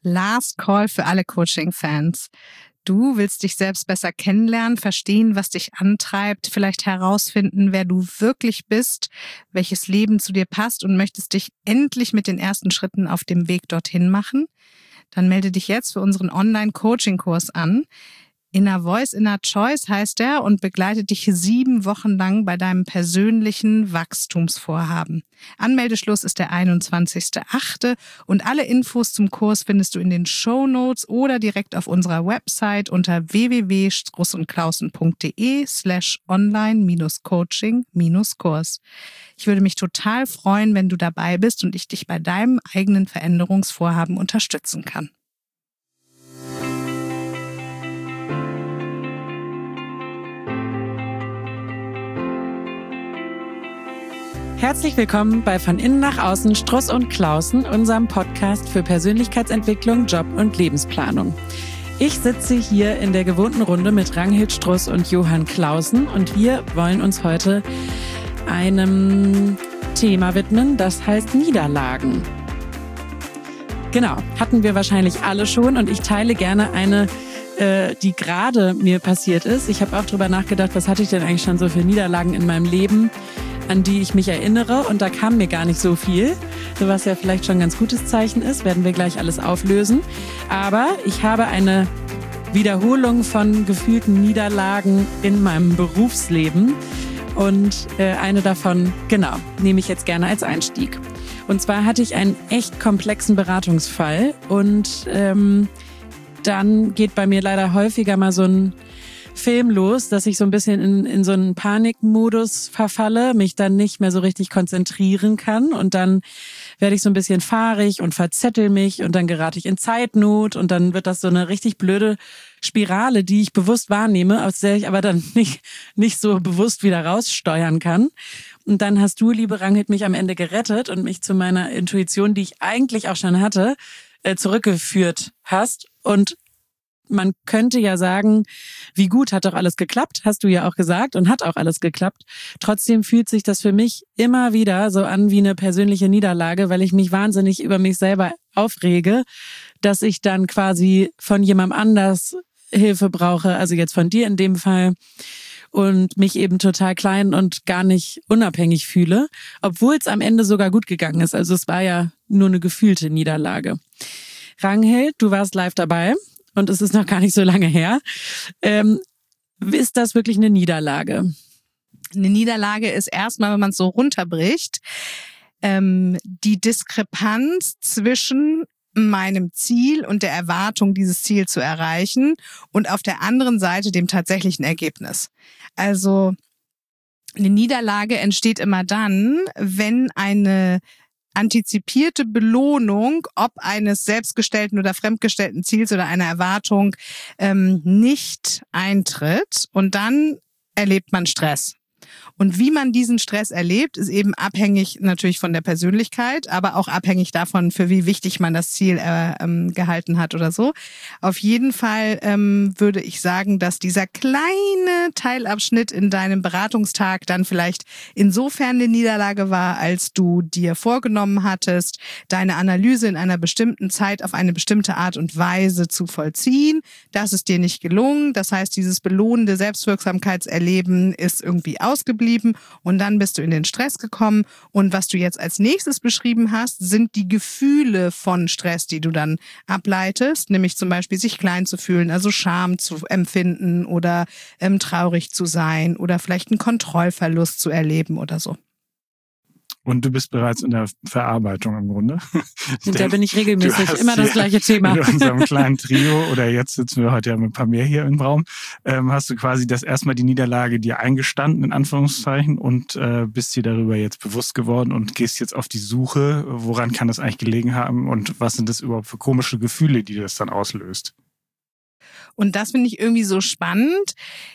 Last Call für alle Coaching-Fans. Du willst dich selbst besser kennenlernen, verstehen, was dich antreibt, vielleicht herausfinden, wer du wirklich bist, welches Leben zu dir passt und möchtest dich endlich mit den ersten Schritten auf dem Weg dorthin machen? Dann melde dich jetzt für unseren Online-Coaching-Kurs an. Inner Voice, Inner Choice heißt er und begleitet dich 7 Wochen lang bei deinem persönlichen Wachstumsvorhaben. Anmeldeschluss ist der 21.08. und alle Infos zum Kurs findest du in den Shownotes oder direkt auf unserer Website unter www.strussundklausen.de/online-coaching-Kurs. Ich würde mich total freuen, wenn du dabei bist und ich dich bei deinem eigenen Veränderungsvorhaben unterstützen kann. Herzlich willkommen bei Von Innen nach Außen Struss und Klausen, unserem Podcast für Persönlichkeitsentwicklung, Job und Lebensplanung. Ich sitze hier in der gewohnten Runde mit Ranghild Struss und Johann Clausen und wir wollen uns heute einem Thema widmen, das heißt Niederlagen. Genau, hatten wir wahrscheinlich alle schon und ich teile gerne eine, die gerade mir passiert ist. Ich habe auch drüber nachgedacht, was hatte ich denn eigentlich schon so für Niederlagen in meinem Leben, an die ich mich erinnere, und da kam mir gar nicht so viel, was ja vielleicht schon ein ganz gutes Zeichen ist, werden wir gleich alles auflösen. Aber ich habe eine Wiederholung von gefühlten Niederlagen in meinem Berufsleben und eine davon, genau, nehme ich jetzt gerne als Einstieg. Und zwar hatte ich einen echt komplexen Beratungsfall und dann geht bei mir leider häufiger mal so ein Film los, dass ich so ein bisschen in so einen Panikmodus verfalle, mich dann nicht mehr so richtig konzentrieren kann und dann werde ich so ein bisschen fahrig und verzettel mich und dann gerate ich in Zeitnot und dann wird das so eine richtig blöde Spirale, die ich bewusst wahrnehme, aus der ich aber dann nicht so bewusst wieder raussteuern kann. Und dann hast du, liebe Ranghild, mich am Ende gerettet und mich zu meiner Intuition, die ich eigentlich auch schon hatte, zurückgeführt hast. Und man könnte ja sagen, wie gut, hat doch alles geklappt, hast du ja auch gesagt, und hat auch alles geklappt. Trotzdem fühlt sich das für mich immer wieder so an wie eine persönliche Niederlage, weil ich mich wahnsinnig über mich selber aufrege, dass ich dann quasi von jemandem anders Hilfe brauche, also jetzt von dir in dem Fall, und mich eben total klein und gar nicht unabhängig fühle, obwohl es am Ende sogar gut gegangen ist. Also es war ja nur eine gefühlte Niederlage. Ranghild, du warst live dabei. Und es ist noch gar nicht so lange her. Ist das wirklich eine Niederlage? Eine Niederlage ist erstmal, wenn man es so runterbricht, die Diskrepanz zwischen meinem Ziel und der Erwartung, dieses Ziel zu erreichen und auf der anderen Seite dem tatsächlichen Ergebnis. Also eine Niederlage entsteht immer dann, wenn eine antizipierte Belohnung, ob eines selbstgestellten oder fremdgestellten Ziels oder einer Erwartung, nicht eintritt, und dann erlebt man Stress. Und wie man diesen Stress erlebt, ist eben abhängig natürlich von der Persönlichkeit, aber auch abhängig davon, für wie wichtig man das Ziel gehalten hat oder so. Auf jeden Fall würde ich sagen, dass dieser kleine Teilabschnitt in deinem Beratungstag dann vielleicht insofern eine Niederlage war, als du dir vorgenommen hattest, deine Analyse in einer bestimmten Zeit auf eine bestimmte Art und Weise zu vollziehen. Das ist dir nicht gelungen. Das heißt, dieses belohnende Selbstwirksamkeitserleben ist irgendwie ausgeblieben und dann bist du in den Stress gekommen. Und was du jetzt als nächstes beschrieben hast, sind die Gefühle von Stress, die du dann ableitest, nämlich zum Beispiel sich klein zu fühlen, also Scham zu empfinden oder traurig zu sein oder vielleicht einen Kontrollverlust zu erleben oder so. Und du bist bereits in der Verarbeitung im Grunde. Da bin ich regelmäßig, immer das gleiche Thema. Mit unserem kleinen Trio, oder jetzt sitzen wir heute ja mit ein paar mehr hier im Raum, hast du quasi das erstmal die Niederlage dir eingestanden, in Anführungszeichen, und bist dir darüber jetzt bewusst geworden und gehst jetzt auf die Suche, woran kann das eigentlich gelegen haben und was sind das überhaupt für komische Gefühle, die das dann auslöst. Und das finde ich irgendwie so spannend.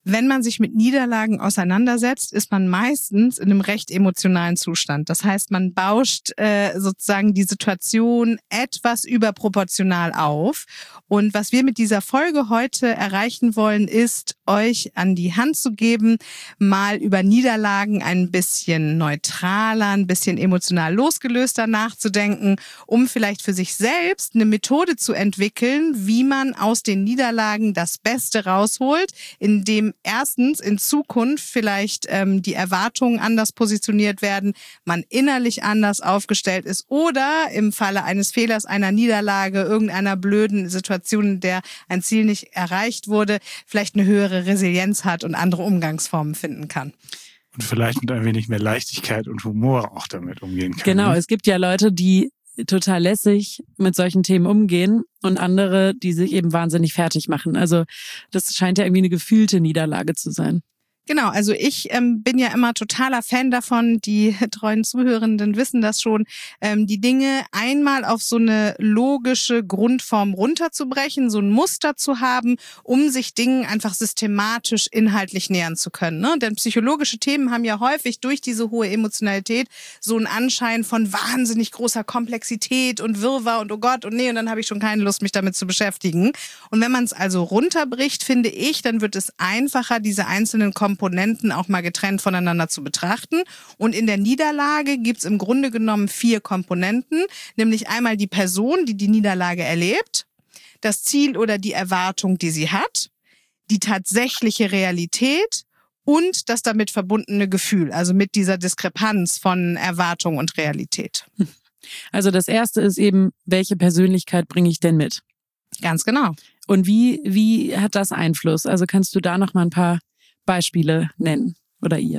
Wenn man sich mit Niederlagen auseinandersetzt, ist man meistens in einem recht emotionalen Zustand. Das heißt, man bauscht sozusagen die Situation etwas überproportional auf. Und was wir mit dieser Folge heute erreichen wollen, ist, euch an die Hand zu geben, mal über Niederlagen ein bisschen neutraler, ein bisschen emotional losgelöster nachzudenken, um vielleicht für sich selbst eine Methode zu entwickeln, wie man aus den Niederlagen das Beste rausholt, indem erstens in Zukunft vielleicht die Erwartungen anders positioniert werden, man innerlich anders aufgestellt ist oder im Falle eines Fehlers, einer Niederlage, irgendeiner blöden Situation, in der ein Ziel nicht erreicht wurde, vielleicht eine höhere Resilienz hat und andere Umgangsformen finden kann. Und vielleicht mit ein wenig mehr Leichtigkeit und Humor auch damit umgehen kann. Genau, es gibt ja Leute, die total lässig mit solchen Themen umgehen und andere, die sich eben wahnsinnig fertig machen. Also das scheint ja irgendwie eine gefühlte Niederlage zu sein. Genau, also ich bin ja immer totaler Fan davon, die treuen Zuhörenden wissen das schon, die Dinge einmal auf so eine logische Grundform runterzubrechen, so ein Muster zu haben, um sich Dingen einfach systematisch inhaltlich nähern zu können. Ne? Denn psychologische Themen haben ja häufig durch diese hohe Emotionalität so einen Anschein von wahnsinnig großer Komplexität und Wirrwarr und oh Gott und nee, und dann habe ich schon keine Lust, mich damit zu beschäftigen. Und wenn man es also runterbricht, finde ich, dann wird es einfacher, diese einzelnen Komponenten auch mal getrennt voneinander zu betrachten. Und in der Niederlage gibt's im Grunde genommen 4 Komponenten, nämlich einmal die Person, die die Niederlage erlebt, das Ziel oder die Erwartung, die sie hat, die tatsächliche Realität und das damit verbundene Gefühl, also mit dieser Diskrepanz von Erwartung und Realität. Also das Erste ist eben, welche Persönlichkeit bringe ich denn mit? Ganz genau. Und wie hat das Einfluss? Also kannst du da noch mal ein paar Beispiele nennen oder ihr?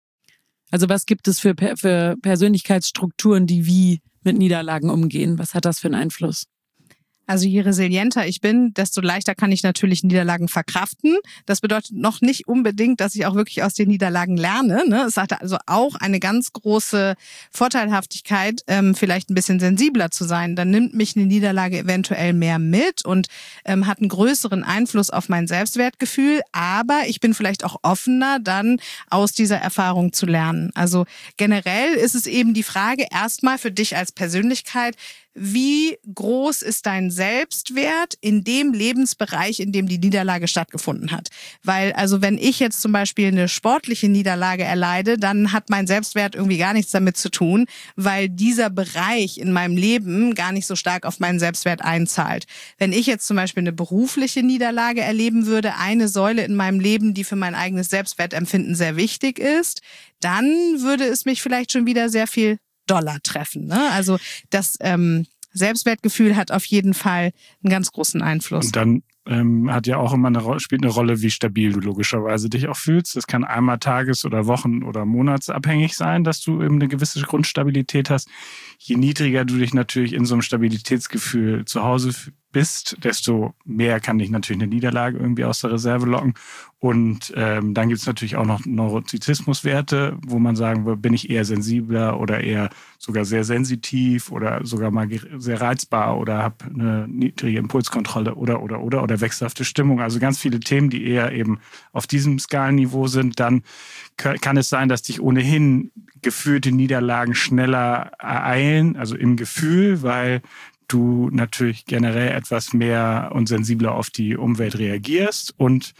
Also was gibt es für Persönlichkeitsstrukturen, die wie mit Niederlagen umgehen? Was hat das für einen Einfluss? Also je resilienter ich bin, desto leichter kann ich natürlich Niederlagen verkraften. Das bedeutet noch nicht unbedingt, dass ich auch wirklich aus den Niederlagen lerne. Ne? Es hat also auch eine ganz große Vorteilhaftigkeit, vielleicht ein bisschen sensibler zu sein. Dann nimmt mich eine Niederlage eventuell mehr mit und hat einen größeren Einfluss auf mein Selbstwertgefühl. Aber ich bin vielleicht auch offener, dann aus dieser Erfahrung zu lernen. Also generell ist es eben die Frage erstmal für dich als Persönlichkeit, wie groß ist dein Selbstwert in dem Lebensbereich, in dem die Niederlage stattgefunden hat? Weil also wenn ich jetzt zum Beispiel eine sportliche Niederlage erleide, dann hat mein Selbstwert irgendwie gar nichts damit zu tun, weil dieser Bereich in meinem Leben gar nicht so stark auf meinen Selbstwert einzahlt. Wenn ich jetzt zum Beispiel eine berufliche Niederlage erleben würde, eine Säule in meinem Leben, die für mein eigenes Selbstwertempfinden sehr wichtig ist, dann würde es mich vielleicht schon wieder sehr viel doller treffen. Ne? Also das Selbstwertgefühl hat auf jeden Fall einen ganz großen Einfluss. Und dann hat ja auch immer spielt eine Rolle, wie stabil du logischerweise dich auch fühlst. Das kann einmal tages- oder wochen- oder monatsabhängig sein, dass du eben eine gewisse Grundstabilität hast. Je niedriger du dich natürlich in so einem Stabilitätsgefühl zu Hause bist, desto mehr kann dich natürlich eine Niederlage irgendwie aus der Reserve locken. Und dann gibt es natürlich auch noch Neurotizismuswerte, wo man sagen will, bin ich eher sensibler oder eher sogar sehr sensitiv oder sogar mal sehr reizbar oder habe eine niedrige Impulskontrolle oder wechselhafte Stimmung. Also ganz viele Themen, die eher eben auf diesem Skalenniveau sind. Dann kann es sein, dass dich ohnehin gefühlte Niederlagen schneller ereilen, also im Gefühl, weil du natürlich generell etwas mehr und sensibler auf die Umwelt reagierst. Und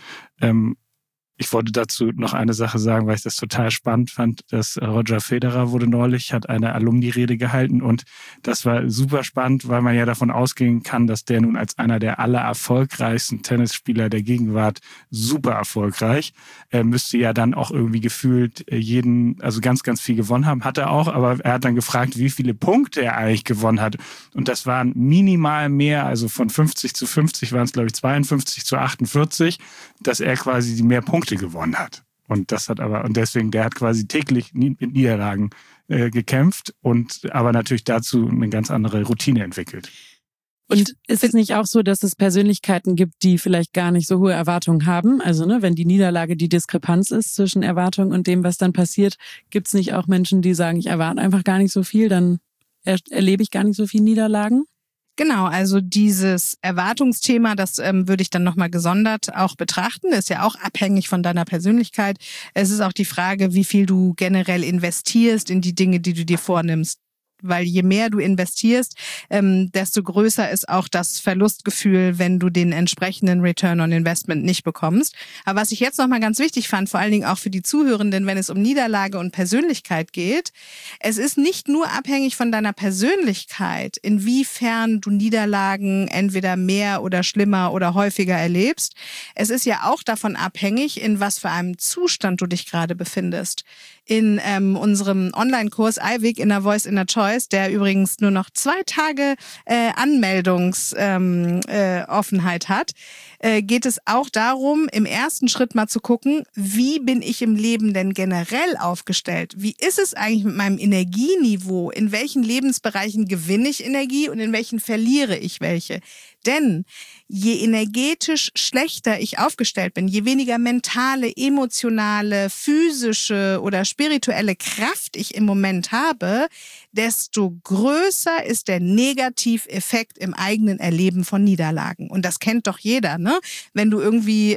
ich wollte dazu noch eine Sache sagen, weil ich das total spannend fand, dass Roger Federer hat eine Alumni-Rede gehalten und das war super spannend, weil man ja davon ausgehen kann, dass der nun als einer der allererfolgreichsten Tennisspieler der Gegenwart super erfolgreich, müsste ja dann auch irgendwie gefühlt also ganz, ganz viel gewonnen haben, hat er auch, aber er hat dann gefragt, wie viele Punkte er eigentlich gewonnen hat und das waren minimal mehr, also von 50-50 waren es glaube ich 52-48, dass er quasi die mehr Punkte gewonnen hat. Und deswegen, der hat quasi täglich mit Niederlagen gekämpft und aber natürlich dazu eine ganz andere Routine entwickelt. Und ist es nicht auch so, dass es Persönlichkeiten gibt, die vielleicht gar nicht so hohe Erwartungen haben? Also wenn die Niederlage die Diskrepanz ist zwischen Erwartung und dem, was dann passiert, gibt es nicht auch Menschen, die sagen, ich erwarte einfach gar nicht so viel, dann erlebe ich gar nicht so viele Niederlagen? Genau, also dieses Erwartungsthema, das würde ich dann nochmal gesondert auch betrachten, ist ja auch abhängig von deiner Persönlichkeit. Es ist auch die Frage, wie viel du generell investierst in die Dinge, die du dir vornimmst. Weil je mehr du investierst, desto größer ist auch das Verlustgefühl, wenn du den entsprechenden Return on Investment nicht bekommst. Aber was ich jetzt nochmal ganz wichtig fand, vor allen Dingen auch für die Zuhörenden, wenn es um Niederlage und Persönlichkeit geht, es ist nicht nur abhängig von deiner Persönlichkeit, inwiefern du Niederlagen entweder mehr oder schlimmer oder häufiger erlebst. Es ist ja auch davon abhängig, in was für einem Zustand du dich gerade befindest. In unserem Online-Kurs iWig Inner Voice, Inner Choice, der übrigens nur noch 2 Tage Anmeldungsoffenheit hat, geht es auch darum, im ersten Schritt mal zu gucken, wie bin ich im Leben denn generell aufgestellt? Wie ist es eigentlich mit meinem Energieniveau? In welchen Lebensbereichen gewinne ich Energie und in welchen verliere ich welche? Denn je energetisch schlechter ich aufgestellt bin, je weniger mentale, emotionale, physische oder spirituelle Kraft ich im Moment habe, desto größer ist der Negativeffekt im eigenen Erleben von Niederlagen. Und das kennt doch jeder, ne? Wenn du irgendwie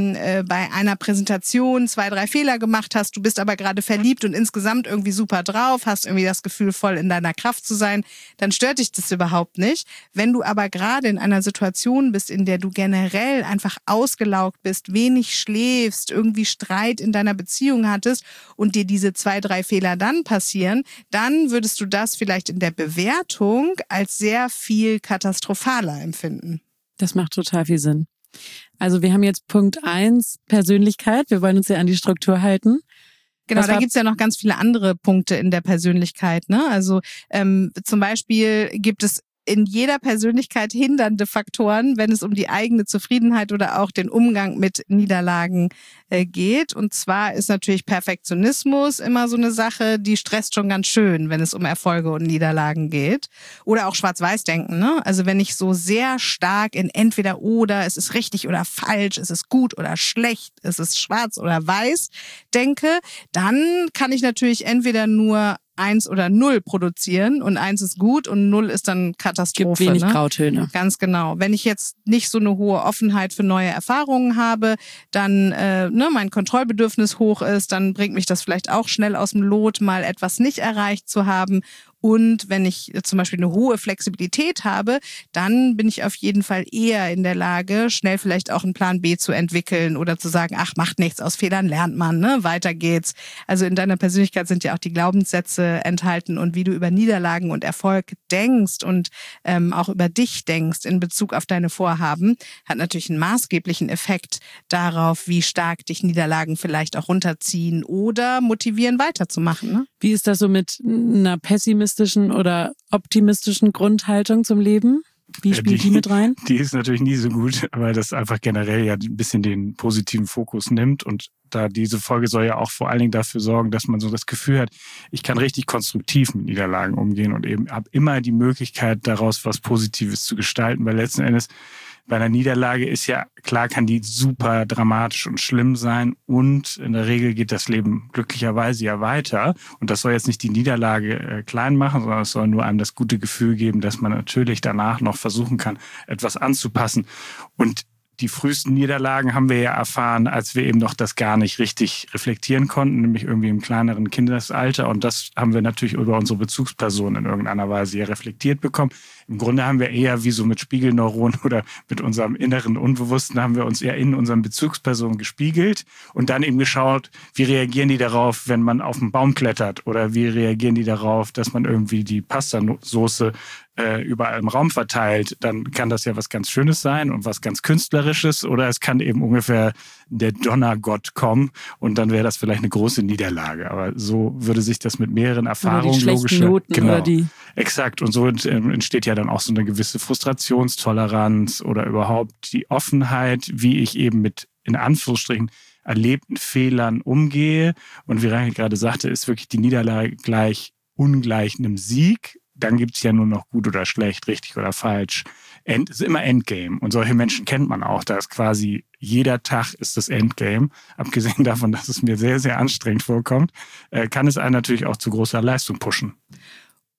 bei einer Präsentation 2, 3 Fehler gemacht hast, du bist aber gerade verliebt und insgesamt irgendwie super drauf, hast irgendwie das Gefühl, voll in deiner Kraft zu sein, dann stört dich das überhaupt nicht. Wenn du aber gerade in einer Situation bist, in der du generell einfach ausgelaugt bist, wenig schläfst, irgendwie Streit in deiner Beziehung hattest und dir diese 2, 3 Fehler dann passieren, dann würdest du das vielleicht in der Bewertung als sehr viel katastrophaler empfinden. Das macht total viel Sinn. Also wir haben jetzt Punkt 1, Persönlichkeit. Wir wollen uns ja an die Struktur halten. Genau, da gibt's ja noch ganz viele andere Punkte in der Persönlichkeit, ne? Also zum Beispiel gibt es in jeder Persönlichkeit hindernde Faktoren, wenn es um die eigene Zufriedenheit oder auch den Umgang mit Niederlagen geht. Und zwar ist natürlich Perfektionismus immer so eine Sache, die stresst schon ganz schön, wenn es um Erfolge und Niederlagen geht. Oder auch Schwarz-Weiß-Denken, ne? Also wenn ich so sehr stark in entweder oder, es ist richtig oder falsch, es ist gut oder schlecht, es ist schwarz oder weiß denke, dann kann ich natürlich entweder nur 1 oder 0 produzieren und 1 ist gut und 0 ist dann Katastrophe. Gibt wenig Grautöne. Ganz genau. Wenn ich jetzt nicht so eine hohe Offenheit für neue Erfahrungen habe, dann mein Kontrollbedürfnis hoch ist, dann bringt mich das vielleicht auch schnell aus dem Lot, mal etwas nicht erreicht zu haben. Und wenn ich zum Beispiel eine hohe Flexibilität habe, dann bin ich auf jeden Fall eher in der Lage, schnell vielleicht auch einen Plan B zu entwickeln oder zu sagen, ach, macht nichts, aus Fehlern lernt man, ne? Weiter geht's. Also in deiner Persönlichkeit sind ja auch die Glaubenssätze enthalten und wie du über Niederlagen und Erfolg denkst und auch über dich denkst in Bezug auf deine Vorhaben, hat natürlich einen maßgeblichen Effekt darauf, wie stark dich Niederlagen vielleicht auch runterziehen oder motivieren, weiterzumachen. Ne? Wie ist das so mit einer pessimistischen oder optimistischen Grundhaltung zum Leben? Wie spielt die mit rein? Die ist natürlich nie so gut, weil das einfach generell ja ein bisschen den positiven Fokus nimmt. Und da diese Folge soll ja auch vor allen Dingen dafür sorgen, dass man so das Gefühl hat, ich kann richtig konstruktiv mit Niederlagen umgehen und eben habe immer die Möglichkeit, daraus was Positives zu gestalten. Weil letzten Endes bei einer Niederlage ist ja klar, kann die super dramatisch und schlimm sein und in der Regel geht das Leben glücklicherweise ja weiter und das soll jetzt nicht die Niederlage klein machen, sondern es soll nur einem das gute Gefühl geben, dass man natürlich danach noch versuchen kann, etwas anzupassen. Und die frühesten Niederlagen haben wir ja erfahren, als wir eben noch das gar nicht richtig reflektieren konnten, nämlich irgendwie im kleineren Kindesalter. Und das haben wir natürlich über unsere Bezugspersonen in irgendeiner Weise ja reflektiert bekommen. Im Grunde haben wir eher wie so mit Spiegelneuronen oder mit unserem inneren Unbewussten haben wir uns eher in unseren Bezugspersonen gespiegelt und dann eben geschaut, wie reagieren die darauf, wenn man auf einen Baum klettert oder wie reagieren die darauf, dass man irgendwie die Pastasoße überall im Raum verteilt, dann kann das ja was ganz Schönes sein und was ganz Künstlerisches oder es kann eben ungefähr der Donnergott kommen und dann wäre das vielleicht eine große Niederlage. Aber so würde sich das mit mehreren Erfahrungen logisch. Genau, exakt. Und so entsteht ja dann auch so eine gewisse Frustrationstoleranz oder überhaupt die Offenheit, wie ich eben mit, in Anführungsstrichen, erlebten Fehlern umgehe. Und wie Reinhard gerade sagte, ist wirklich die Niederlage gleich ungleich einem Sieg. Dann gibt es ja nur noch gut oder schlecht, richtig oder falsch. Es ist immer Endgame. Und solche Menschen kennt man auch. Da ist quasi jeder Tag ist das Endgame. Abgesehen davon, dass es mir sehr, sehr anstrengend vorkommt, kann es einen natürlich auch zu großer Leistung pushen.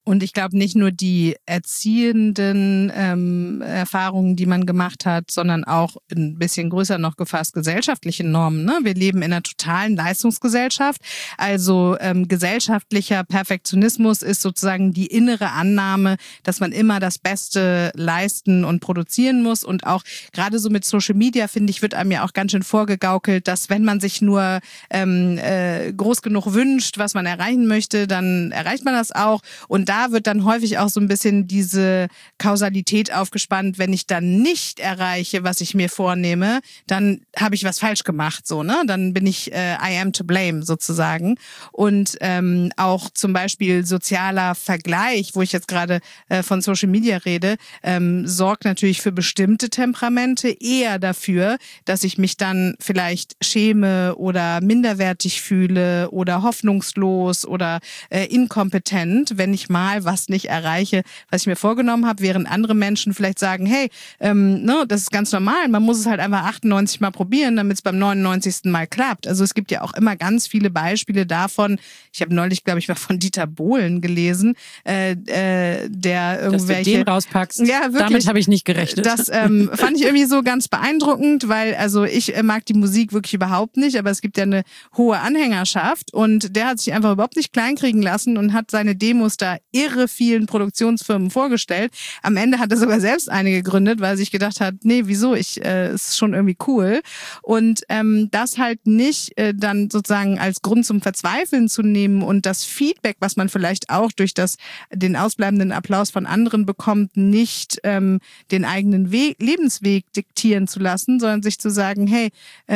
Und ich glaube nicht nur die erziehenden Erfahrungen, die man gemacht hat, sondern auch ein bisschen größer noch gefasst gesellschaftliche Normen. Ne? Wir leben in einer totalen Leistungsgesellschaft. Also gesellschaftlicher Perfektionismus ist sozusagen die innere Annahme, dass man immer das Beste leisten und produzieren muss. Und auch gerade so mit Social Media, finde ich, wird einem ja auch ganz schön vorgegaukelt, dass wenn man sich nur groß genug wünscht, was man erreichen möchte, dann erreicht man das auch. Und da wird dann häufig auch so ein bisschen diese Kausalität aufgespannt, wenn ich dann nicht erreiche, was ich mir vornehme, dann habe ich was falsch gemacht, so, ne? Dann bin ich I am to blame sozusagen. Und auch zum Beispiel sozialer Vergleich, wo ich jetzt gerade von Social Media rede, sorgt natürlich für bestimmte Temperamente eher dafür, dass ich mich dann vielleicht schäme oder minderwertig fühle oder hoffnungslos oder inkompetent, wenn ich mal was nicht erreiche, was ich mir vorgenommen habe, während andere Menschen vielleicht sagen, hey, das ist ganz normal, man muss es halt einfach 98 Mal probieren, damit es beim 99. Mal klappt. Also es gibt ja auch immer ganz viele Beispiele davon. Ich habe neulich, glaube ich, mal von Dieter Bohlen gelesen, der irgendwelche... Dass du den rauspackst, ja, wirklich, damit habe ich nicht gerechnet. Das fand ich irgendwie so ganz beeindruckend, weil also ich mag die Musik wirklich überhaupt nicht, aber es gibt ja eine hohe Anhängerschaft und der hat sich einfach überhaupt nicht kleinkriegen lassen und hat seine Demos da irre vielen Produktionsfirmen vorgestellt. Am Ende hat er sogar selbst eine gegründet, weil er sich gedacht hat, nee, wieso, ist schon irgendwie cool. Und das halt nicht dann sozusagen als Grund zum Verzweifeln zu nehmen und das Feedback, was man vielleicht auch durch den ausbleibenden Applaus von anderen bekommt, nicht den eigenen Lebensweg diktieren zu lassen, sondern sich zu sagen, hey,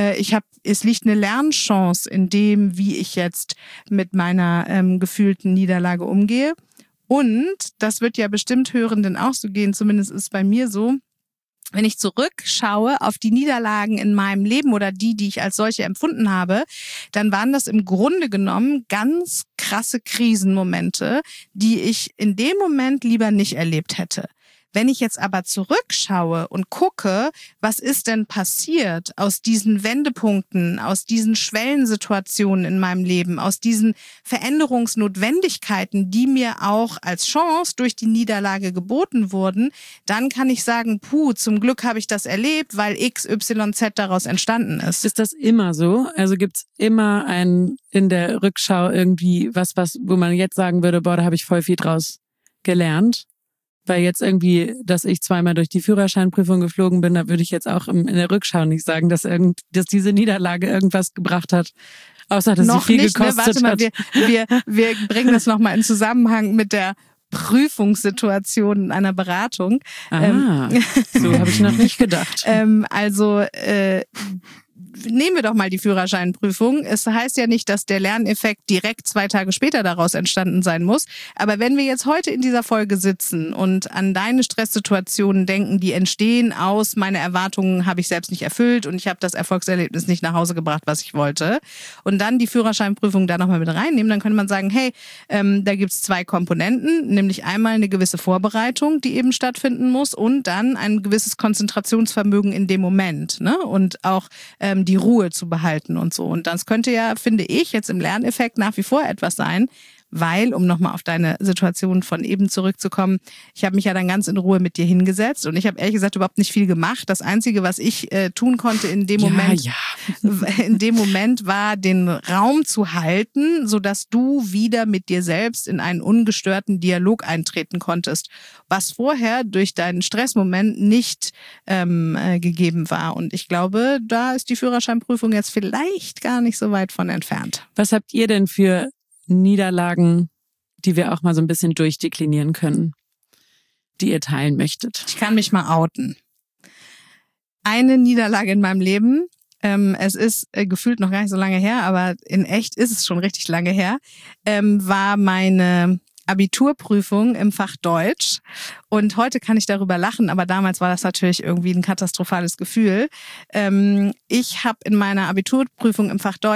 es liegt eine Lernchance in dem, wie ich jetzt mit meiner gefühlten Niederlage umgehe. Und das wird ja bestimmt Hörenden auch so gehen, zumindest ist es bei mir so, wenn ich zurückschaue auf die Niederlagen in meinem Leben oder die ich als solche empfunden habe, dann waren das im Grunde genommen ganz krasse Krisenmomente, die ich in dem Moment lieber nicht erlebt hätte. Wenn ich jetzt aber zurückschaue und gucke, was ist denn passiert aus diesen Wendepunkten, aus diesen Schwellensituationen in meinem Leben, aus diesen Veränderungsnotwendigkeiten, die mir auch als Chance durch die Niederlage geboten wurden, dann kann ich sagen, zum Glück habe ich das erlebt, weil X, Y, Z daraus entstanden ist. Ist das immer so? Also gibt's immer in der Rückschau irgendwie was, wo man jetzt sagen würde, da habe ich voll viel draus gelernt? Weil jetzt irgendwie, dass ich zweimal durch die Führerscheinprüfung geflogen bin, da würde ich jetzt auch in der Rückschau nicht sagen, dass diese Niederlage irgendwas gebracht hat, außer dass sie viel gekostet hat. Wir bringen das nochmal in Zusammenhang mit der Prüfungssituation in einer Beratung. So habe ich noch nicht gedacht. Nehmen wir doch mal die Führerscheinprüfung. Es heißt ja nicht, dass der Lerneffekt direkt 2 Tage später daraus entstanden sein muss. Aber wenn wir jetzt heute in dieser Folge sitzen und an deine Stresssituationen denken, die entstehen aus, meine Erwartungen habe ich selbst nicht erfüllt und ich habe das Erfolgserlebnis nicht nach Hause gebracht, was ich wollte. Und dann die Führerscheinprüfung da nochmal mit reinnehmen, dann könnte man sagen, hey, da gibt's 2 Komponenten, nämlich einmal eine gewisse Vorbereitung, die eben stattfinden muss und dann ein gewisses Konzentrationsvermögen in dem Moment, ne? Und auch die Ruhe zu behalten und so. Und das könnte ja, finde ich, jetzt im Lerneffekt nach wie vor etwas sein, weil, um nochmal auf deine Situation von eben zurückzukommen, ich habe mich ja dann ganz in Ruhe mit dir hingesetzt und ich habe ehrlich gesagt überhaupt nicht viel gemacht. Das Einzige, was ich tun konnte in dem Moment war, den Raum zu halten, sodass du wieder mit dir selbst in einen ungestörten Dialog eintreten konntest, was vorher durch deinen Stressmoment nicht gegeben war. Und ich glaube, da ist die Führerscheinprüfung jetzt vielleicht gar nicht so weit von entfernt. Was habt ihr denn für Niederlagen, die wir auch mal so ein bisschen durchdeklinieren können, die ihr teilen möchtet? Ich kann mich mal outen. Eine Niederlage in meinem Leben, es ist gefühlt noch gar nicht so lange her, aber in echt ist es schon richtig lange her, war meine Abiturprüfung im Fach Deutsch. Und heute kann ich darüber lachen, aber damals war das natürlich irgendwie ein katastrophales Gefühl. Ich habe in meiner Abiturprüfung im Fach Deutsch eine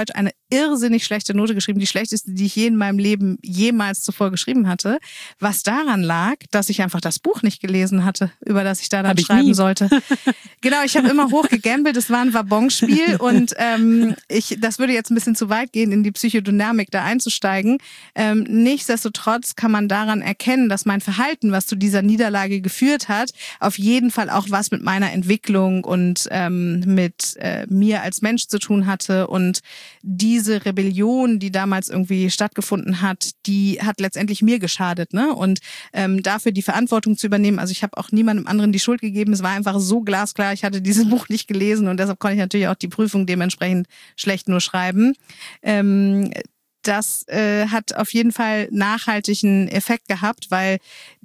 irrsinnig schlechte Note geschrieben, die schlechteste, die ich je in meinem Leben jemals zuvor geschrieben hatte, was daran lag, dass ich einfach das Buch nicht gelesen hatte, über das ich da dann schreiben sollte. Genau, ich habe immer hoch gegambelt, es war ein Wabonspiel und das würde jetzt ein bisschen zu weit gehen, in die Psychodynamik da einzusteigen. Nichtsdestotrotz kann man daran erkennen, dass mein Verhalten, was zu dieser Niederlage geführt hat, auf jeden Fall auch was mit meiner Entwicklung und mit mir als Mensch zu tun hatte, und diese Rebellion, die damals irgendwie stattgefunden hat, die hat letztendlich mir geschadet, ne? Und dafür die Verantwortung zu übernehmen, also ich habe auch niemandem anderen die Schuld gegeben, es war einfach so glasklar, ich hatte dieses Buch nicht gelesen und deshalb konnte ich natürlich auch die Prüfung dementsprechend schlecht nur schreiben. Das hat auf jeden Fall nachhaltigen Effekt gehabt, weil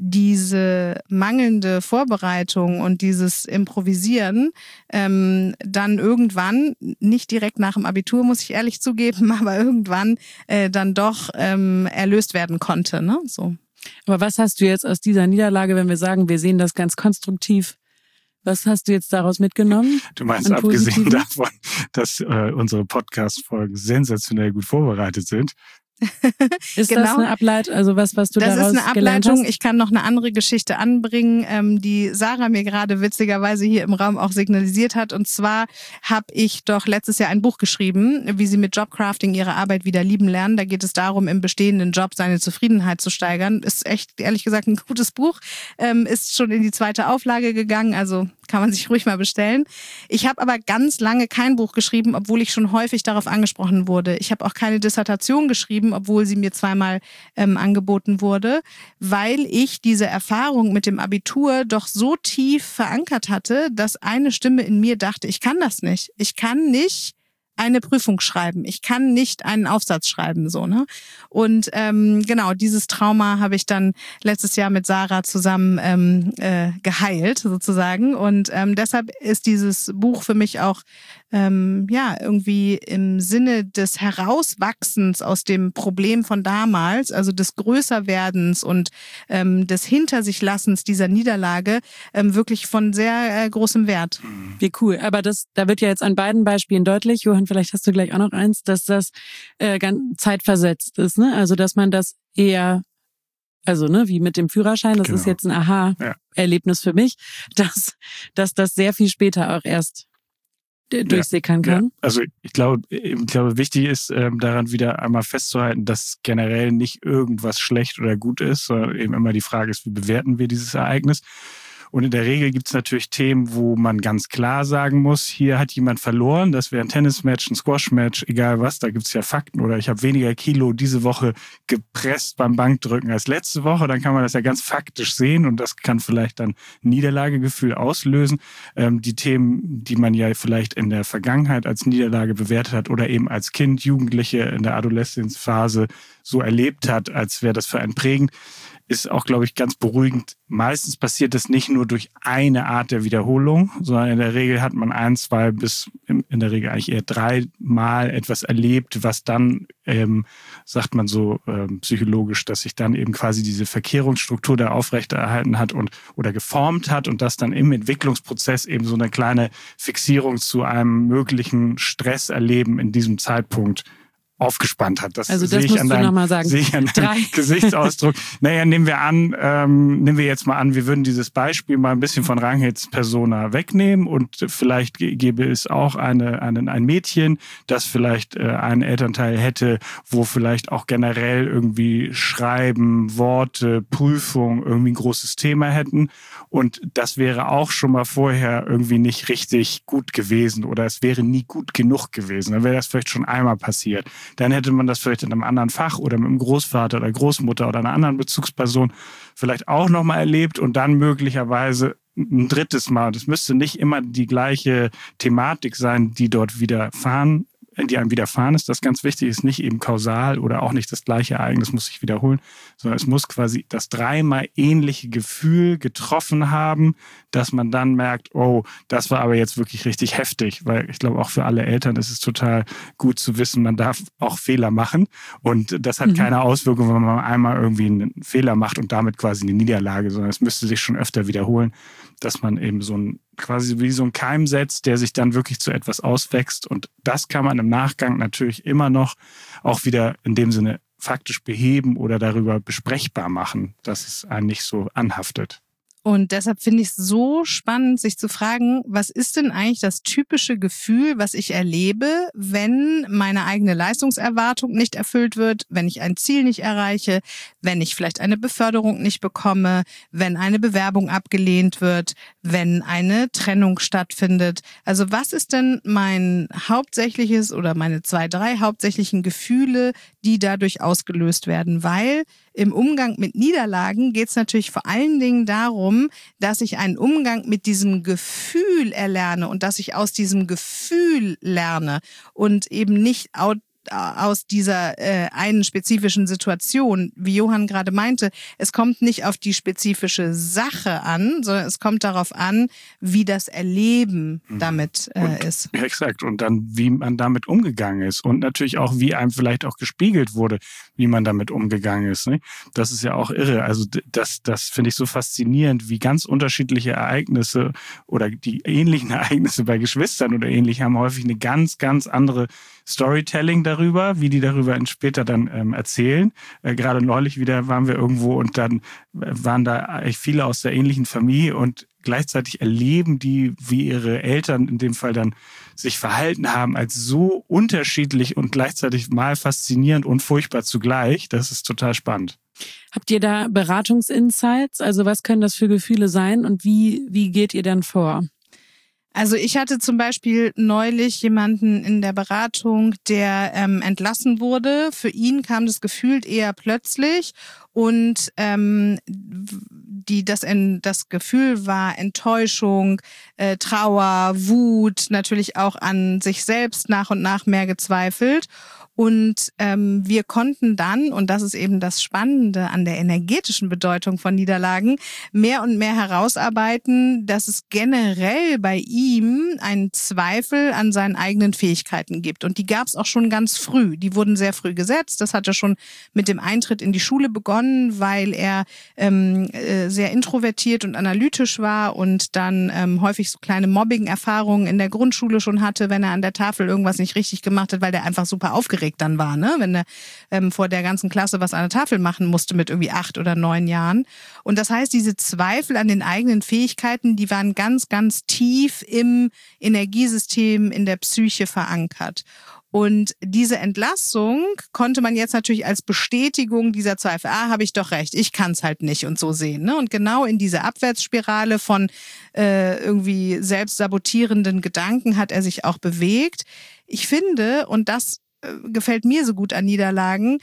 diese mangelnde Vorbereitung und dieses Improvisieren dann irgendwann, nicht direkt nach dem Abitur, muss ich ehrlich zugeben, aber irgendwann dann doch erlöst werden konnte. Ne? So. Aber was hast du jetzt aus dieser Niederlage, wenn wir sagen, wir sehen das ganz konstruktiv? Was hast du jetzt daraus mitgenommen? Du meinst, abgesehen davon, dass unsere Podcast-Folgen sensationell gut vorbereitet sind? Ist das eine Ableitung, also was du daraus gelernt hast? Das ist eine Ableitung. Ich kann noch eine andere Geschichte anbringen, die Sarah mir gerade witzigerweise hier im Raum auch signalisiert hat. Und zwar habe ich doch letztes Jahr ein Buch geschrieben, wie sie mit Jobcrafting ihre Arbeit wieder lieben lernen. Da geht es darum, im bestehenden Job seine Zufriedenheit zu steigern. Ist echt, ehrlich gesagt, ein gutes Buch. Ist schon in die 2. Auflage gegangen, also kann man sich ruhig mal bestellen. Ich habe aber ganz lange kein Buch geschrieben, obwohl ich schon häufig darauf angesprochen wurde. Ich habe auch keine Dissertation geschrieben, obwohl sie mir zweimal angeboten wurde, weil ich diese Erfahrung mit dem Abitur doch so tief verankert hatte, dass eine Stimme in mir dachte, ich kann das nicht. Ich kann nicht eine Prüfung schreiben. Ich kann nicht einen Aufsatz schreiben, so, ne? Und genau, dieses Trauma habe ich dann letztes Jahr mit Sarah zusammen geheilt, sozusagen. Und deshalb ist dieses Buch für mich auch irgendwie im Sinne des Herauswachsens aus dem Problem von damals, also des Größerwerdens und des Hinter-sich-Lassens dieser Niederlage, wirklich von sehr großem Wert. Wie cool. Aber da wird ja jetzt an beiden Beispielen deutlich, Johann, vielleicht hast du gleich auch noch eins, dass das ganz zeitversetzt ist, ne? Also, dass man das eher, also, ne, wie mit dem Führerschein, das ist jetzt ein Aha-Erlebnis für mich, dass das sehr viel später auch erst durchsickern kann. Ja. Also ich glaube, wichtig ist, daran wieder einmal festzuhalten, dass generell nicht irgendwas schlecht oder gut ist, sondern eben immer die Frage ist, wie bewerten wir dieses Ereignis? Und in der Regel gibt es natürlich Themen, wo man ganz klar sagen muss, hier hat jemand verloren, das wäre ein Tennismatch, ein Squashmatch, egal was, da gibt es ja Fakten. Oder ich habe weniger Kilo diese Woche gepresst beim Bankdrücken als letzte Woche, dann kann man das ja ganz faktisch sehen und das kann vielleicht dann Niederlagegefühl auslösen. Die Themen, die man ja vielleicht in der Vergangenheit als Niederlage bewertet hat oder eben als Kind, Jugendliche in der Adoleszenzphase so erlebt hat, als wäre das für einen prägend, ist auch, glaube ich, ganz beruhigend. Meistens passiert das nicht nur durch eine Art der Wiederholung, sondern in der Regel hat man 1, 2 bis in der Regel eigentlich eher 3 Mal etwas erlebt, was dann, sagt man so psychologisch, dass sich dann eben quasi diese Verkehrungsstruktur da aufrechterhalten hat oder geformt hat und das dann im Entwicklungsprozess eben so eine kleine Fixierung zu einem möglichen Stresserleben in diesem Zeitpunkt aufgespannt hat. Das musst du nochmal sagen. Sehe ich an deinem Gesichtsausdruck. Naja, nehmen wir jetzt mal an, wir würden dieses Beispiel mal ein bisschen von Ranghilds Persona wegnehmen und vielleicht gäbe es auch ein Mädchen, das vielleicht einen Elternteil hätte, wo vielleicht auch generell irgendwie Schreiben, Worte, Prüfung irgendwie ein großes Thema hätten und das wäre auch schon mal vorher irgendwie nicht richtig gut gewesen oder es wäre nie gut genug gewesen. Dann wäre das vielleicht schon einmal passiert. Dann hätte man das vielleicht in einem anderen Fach oder mit einem Großvater oder Großmutter oder einer anderen Bezugsperson vielleicht auch nochmal erlebt und dann möglicherweise ein drittes Mal. Das müsste nicht immer die gleiche Thematik sein, die einem widerfahren ist. Das ganz wichtig ist nicht eben kausal oder auch nicht das gleiche Ereignis muss sich wiederholen, sondern es muss quasi das 3-mal ähnliche Gefühl getroffen haben, dass man dann merkt, oh, das war aber jetzt wirklich richtig heftig, weil ich glaube auch für alle Eltern ist es total gut zu wissen, man darf auch Fehler machen und das hat keine Auswirkung, wenn man einmal irgendwie einen Fehler macht und damit quasi eine Niederlage, sondern es müsste sich schon öfter wiederholen. dass man eben quasi wie so ein Keim setzt, der sich dann wirklich zu etwas auswächst. Und das kann man im Nachgang natürlich immer noch auch wieder in dem Sinne faktisch beheben oder darüber besprechbar machen, dass es einen nicht so anhaftet. Und deshalb finde ich es so spannend, sich zu fragen, was ist denn eigentlich das typische Gefühl, was ich erlebe, wenn meine eigene Leistungserwartung nicht erfüllt wird, wenn ich ein Ziel nicht erreiche, wenn ich vielleicht eine Beförderung nicht bekomme, wenn eine Bewerbung abgelehnt wird, wenn eine Trennung stattfindet. Also was ist denn mein hauptsächliches oder meine 2, 3 hauptsächlichen Gefühle, die dadurch ausgelöst werden? Weil im Umgang mit Niederlagen geht es natürlich vor allen Dingen darum, dass ich einen Umgang mit diesem Gefühl erlerne und dass ich aus diesem Gefühl lerne und eben nicht aus dieser einen spezifischen Situation, wie Johann gerade meinte, es kommt nicht auf die spezifische Sache an, sondern es kommt darauf an, wie das Erleben damit ist. Ja, exakt. Und dann, wie man damit umgegangen ist und natürlich auch, wie einem vielleicht auch gespiegelt wurde, wie man damit umgegangen ist. Ne? Das ist ja auch irre. Also das finde ich so faszinierend, wie ganz unterschiedliche Ereignisse oder die ähnlichen Ereignisse bei Geschwistern oder ähnlich haben häufig eine ganz, ganz andere Storytelling darüber, wie die darüber später dann erzählen. Gerade neulich wieder waren wir irgendwo und dann waren da eigentlich viele aus der ähnlichen Familie und gleichzeitig erleben die, wie ihre Eltern in dem Fall dann sich verhalten haben, als so unterschiedlich und gleichzeitig mal faszinierend und furchtbar zugleich. Das ist total spannend. Habt ihr da Beratungsinsights? Also was können das für Gefühle sein und wie geht ihr dann vor? Also ich hatte zum Beispiel neulich jemanden in der Beratung, der entlassen wurde. Für ihn kam das gefühlt eher plötzlich und das Gefühl war Enttäuschung, Trauer, Wut, natürlich auch an sich selbst nach und nach mehr gezweifelt. Und wir konnten dann, und das ist eben das Spannende an der energetischen Bedeutung von Niederlagen, mehr und mehr herausarbeiten, dass es generell bei ihm einen Zweifel an seinen eigenen Fähigkeiten gibt. Und die gab es auch schon ganz früh. Die wurden sehr früh gesetzt. Das hatte schon mit dem Eintritt in die Schule begonnen, weil er sehr introvertiert und analytisch war und dann häufig so kleine Mobbing-Erfahrungen in der Grundschule schon hatte, wenn er an der Tafel irgendwas nicht richtig gemacht hat, weil der einfach super aufgeregt dann war, ne? Wenn er vor der ganzen Klasse was an der Tafel machen musste mit irgendwie 8 oder 9 Jahren. Und das heißt, diese Zweifel an den eigenen Fähigkeiten, die waren ganz, ganz tief im Energiesystem, in der Psyche verankert. Und diese Entlassung konnte man jetzt natürlich als Bestätigung dieser Zweifel, habe ich doch recht, ich kann es halt nicht und so sehen. Ne? Und genau in diese Abwärtsspirale von irgendwie selbstsabotierenden Gedanken hat er sich auch bewegt. Ich finde, und das gefällt mir so gut an Niederlagen,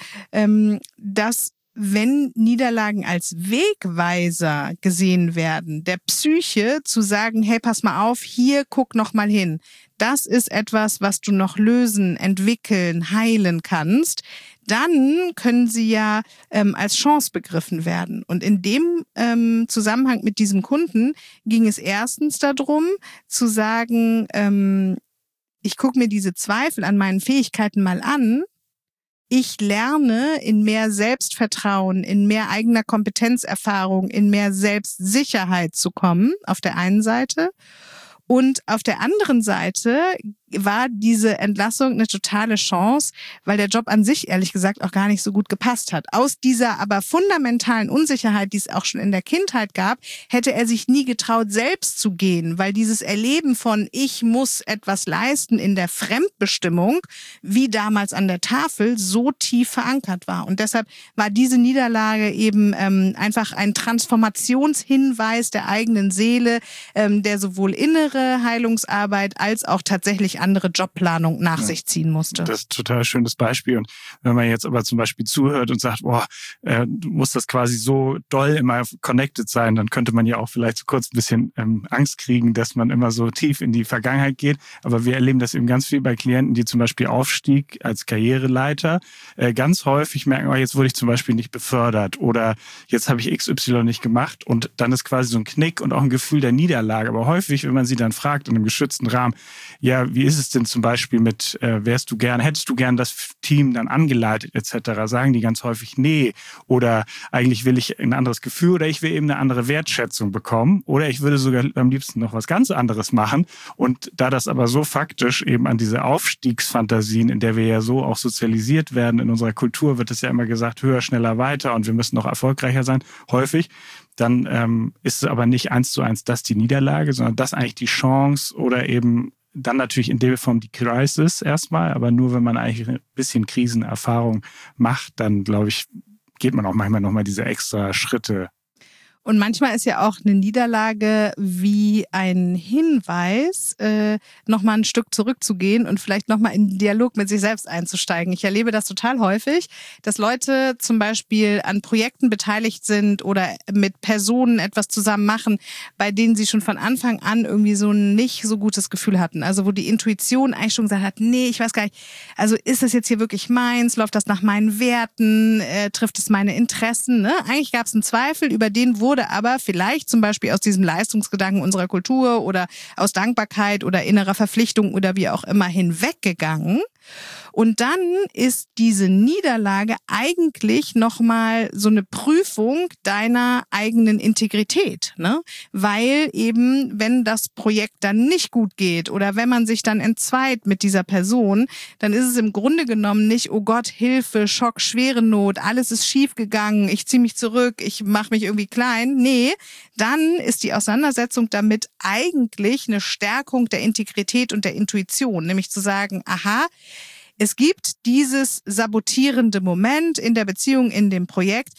dass wenn Niederlagen als Wegweiser gesehen werden, der Psyche zu sagen, hey, pass mal auf, hier, guck noch mal hin. Das ist etwas, was du noch lösen, entwickeln, heilen kannst. Dann können sie ja als Chance begriffen werden. Und in dem Zusammenhang mit diesem Kunden ging es erstens darum, zu sagen, ich gucke mir diese Zweifel an meinen Fähigkeiten mal an. Ich lerne in mehr Selbstvertrauen, in mehr eigener Kompetenzerfahrung, in mehr Selbstsicherheit zu kommen, auf der einen Seite. Und auf der anderen Seite war diese Entlassung eine totale Chance, weil der Job an sich ehrlich gesagt auch gar nicht so gut gepasst hat. Aus dieser aber fundamentalen Unsicherheit, die es auch schon in der Kindheit gab, hätte er sich nie getraut, selbst zu gehen, weil dieses Erleben von ich muss etwas leisten in der Fremdbestimmung, wie damals an der Tafel, so tief verankert war. Und deshalb war diese Niederlage eben einfach ein Transformationshinweis der eigenen Seele, der sowohl innere Heilungsarbeit als auch tatsächlich andere Jobplanung nach sich ziehen musste. Das ist ein total schönes Beispiel. Und wenn man jetzt aber zum Beispiel zuhört und sagt, du musst das quasi so doll immer connected sein, dann könnte man ja auch vielleicht so kurz ein bisschen Angst kriegen, dass man immer so tief in die Vergangenheit geht. Aber wir erleben das eben ganz viel bei Klienten, die zum Beispiel Aufstieg als Karriereleiter ganz häufig merken, jetzt wurde ich zum Beispiel nicht befördert oder jetzt habe ich XY nicht gemacht und dann ist quasi so ein Knick und auch ein Gefühl der Niederlage. Aber häufig, wenn man sie dann fragt in einem geschützten Rahmen, ja, wie ist es denn zum Beispiel mit, hättest du gern das Team dann angeleitet etc.? Sagen die ganz häufig, nee. Oder eigentlich will ich ein anderes Gefühl oder ich will eben eine andere Wertschätzung bekommen. Oder ich würde sogar am liebsten noch was ganz anderes machen. Und da das aber so faktisch eben an diese Aufstiegsfantasien, in der wir ja so auch sozialisiert werden, in unserer Kultur wird es ja immer gesagt, höher, schneller, weiter und wir müssen noch erfolgreicher sein, häufig. Dann ist es aber nicht 1:1 das die Niederlage, sondern das eigentlich die Chance oder eben dann natürlich in der Form die Crisis erstmal, aber nur wenn man eigentlich ein bisschen Krisenerfahrung macht, dann glaube ich, geht man auch manchmal nochmal diese extra Schritte. Und manchmal ist ja auch eine Niederlage wie ein Hinweis, nochmal ein Stück zurückzugehen und vielleicht nochmal in den Dialog mit sich selbst einzusteigen. Ich erlebe das total häufig, dass Leute zum Beispiel an Projekten beteiligt sind oder mit Personen etwas zusammen machen, bei denen sie schon von Anfang an irgendwie so ein nicht so gutes Gefühl hatten. Also wo die Intuition eigentlich schon gesagt hat, nee, ich weiß gar nicht, also ist das jetzt hier wirklich meins? Läuft das nach meinen Werten? Trifft es meine Interessen? Ne? Eigentlich gab es einen Zweifel, über den wurde aber vielleicht zum Beispiel aus diesem Leistungsgedanken unserer Kultur oder aus Dankbarkeit oder innerer Verpflichtung oder wie auch immer hinweggegangen. Und dann ist diese Niederlage eigentlich nochmal so eine Prüfung deiner eigenen Integrität, ne? Weil eben, wenn das Projekt dann nicht gut geht oder wenn man sich dann entzweit mit dieser Person, dann ist es im Grunde genommen nicht, oh Gott, Hilfe, Schock, schwere Not, alles ist schief gegangen, ich ziehe mich zurück, ich mache mich irgendwie klein. Nee, dann ist die Auseinandersetzung damit eigentlich eine Stärkung der Integrität und der Intuition, nämlich zu sagen, aha, es gibt dieses sabotierende Moment in der Beziehung, in dem Projekt,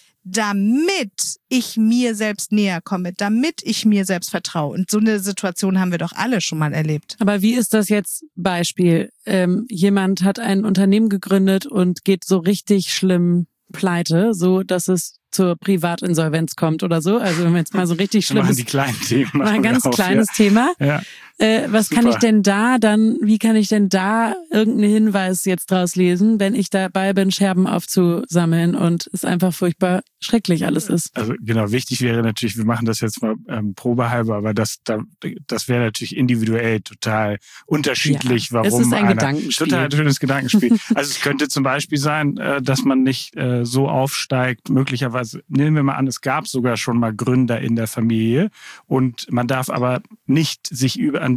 damit ich mir selbst näher komme, damit ich mir selbst vertraue. Und so eine Situation haben wir doch alle schon mal erlebt. Aber wie ist das jetzt Beispiel? Jemand hat ein Unternehmen gegründet und geht so richtig schlimm pleite, so dass es zur Privatinsolvenz kommt oder so. Also wenn wir jetzt mal so richtig schlimmes, die kleinen Themen mal ein ganz kleines ja. Thema. Ja. Was kann ich denn wie kann ich denn da irgendeinen Hinweis jetzt draus lesen, wenn ich dabei bin, Scherben aufzusammeln und es einfach furchtbar schrecklich alles ist? Also genau, wichtig wäre natürlich, wir machen das jetzt mal probehalber, aber das wäre natürlich individuell total unterschiedlich, warum. Es ist ein Gedankenspiel. Total schönes Gedankenspiel. Also es könnte zum Beispiel sein, dass man nicht so aufsteigt, möglicherweise, nehmen wir mal an, es gab sogar schon mal Gründer in der Familie und man darf aber nicht sich über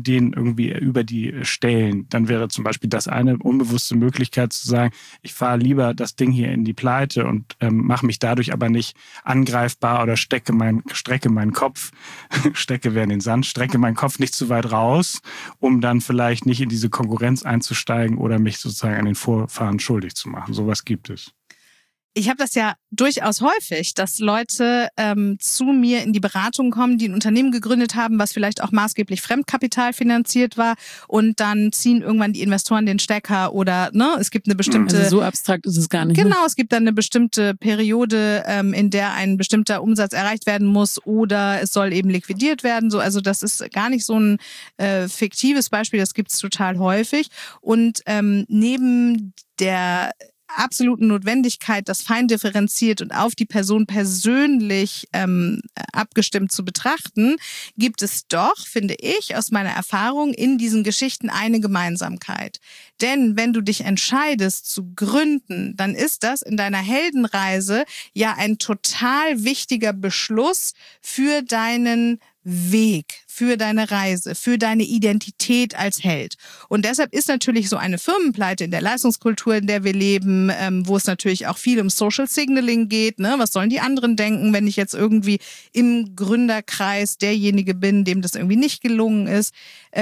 die stellen. Dann wäre zum Beispiel das eine unbewusste Möglichkeit zu sagen, ich fahre lieber das Ding hier in die Pleite und mache mich dadurch aber nicht angreifbar oder strecke meinen Kopf, strecke wäre in den Sand, strecke meinen Kopf nicht zu weit raus, um dann vielleicht nicht in diese Konkurrenz einzusteigen oder mich sozusagen an den Vorfahren schuldig zu machen. Sowas gibt es. Ich habe das ja durchaus häufig, dass Leute zu mir in die Beratung kommen, die ein Unternehmen gegründet haben, was vielleicht auch maßgeblich Fremdkapital finanziert war und dann ziehen irgendwann die Investoren den Stecker oder es gibt eine bestimmte... Also so abstrakt ist es gar nicht. Genau, es gibt dann eine bestimmte Periode, in der ein bestimmter Umsatz erreicht werden muss oder es soll eben liquidiert werden. So, also das ist gar nicht so ein fiktives Beispiel, das gibt's total häufig. Und neben der absoluten Notwendigkeit, das fein differenziert und auf die Person persönlich abgestimmt zu betrachten, gibt es doch, finde ich, aus meiner Erfahrung in diesen Geschichten eine Gemeinsamkeit. Denn wenn du dich entscheidest zu gründen, dann ist das in deiner Heldenreise ja ein total wichtiger Beschluss für deinen Weg, für deine Reise, für deine Identität als Held. Und deshalb ist natürlich so eine Firmenpleite in der Leistungskultur, in der wir leben, wo es natürlich auch viel um Social Signaling geht, ne? Was sollen die anderen denken, wenn ich jetzt irgendwie im Gründerkreis derjenige bin, dem das irgendwie nicht gelungen ist,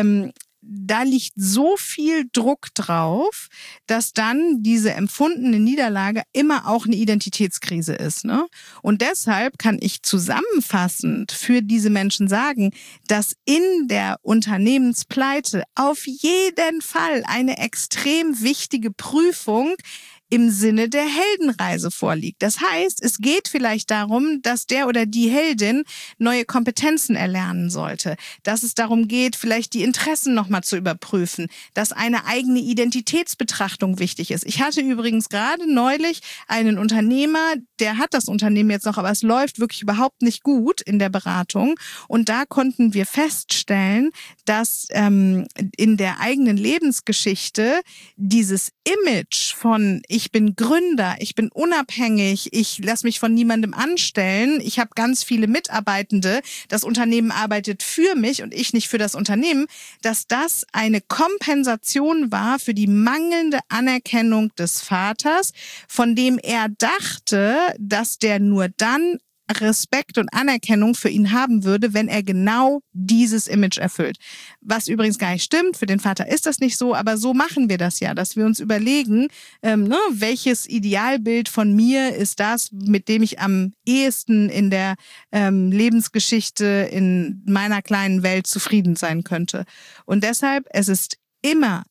da liegt so viel Druck drauf, dass dann diese empfundene Niederlage immer auch eine Identitätskrise ist, ne? Und deshalb kann ich zusammenfassend für diese Menschen sagen, dass in der Unternehmenspleite auf jeden Fall eine extrem wichtige Prüfung im Sinne der Heldenreise vorliegt. Das heißt, es geht vielleicht darum, dass der oder die Heldin neue Kompetenzen erlernen sollte, dass es darum geht, vielleicht die Interessen nochmal zu überprüfen, dass eine eigene Identitätsbetrachtung wichtig ist. Ich hatte übrigens gerade neulich einen Unternehmer, der hat das Unternehmen jetzt noch, aber es läuft wirklich überhaupt nicht gut in der Beratung. Und da konnten wir feststellen, dass in der eigenen Lebensgeschichte dieses Image von ich bin Gründer, ich bin unabhängig, ich lasse mich von niemandem anstellen, ich habe ganz viele Mitarbeitende, das Unternehmen arbeitet für mich und ich nicht für das Unternehmen, dass das eine Kompensation war für die mangelnde Anerkennung des Vaters, von dem er dachte, dass der nur dann Respekt und Anerkennung für ihn haben würde, wenn er genau dieses Image erfüllt. Was übrigens gar nicht stimmt, für den Vater ist das nicht so, aber so machen wir das ja, dass wir uns überlegen, welches Idealbild von mir ist das, mit dem ich am ehesten in der Lebensgeschichte in meiner kleinen Welt zufrieden sein könnte. Und deshalb, es ist immer,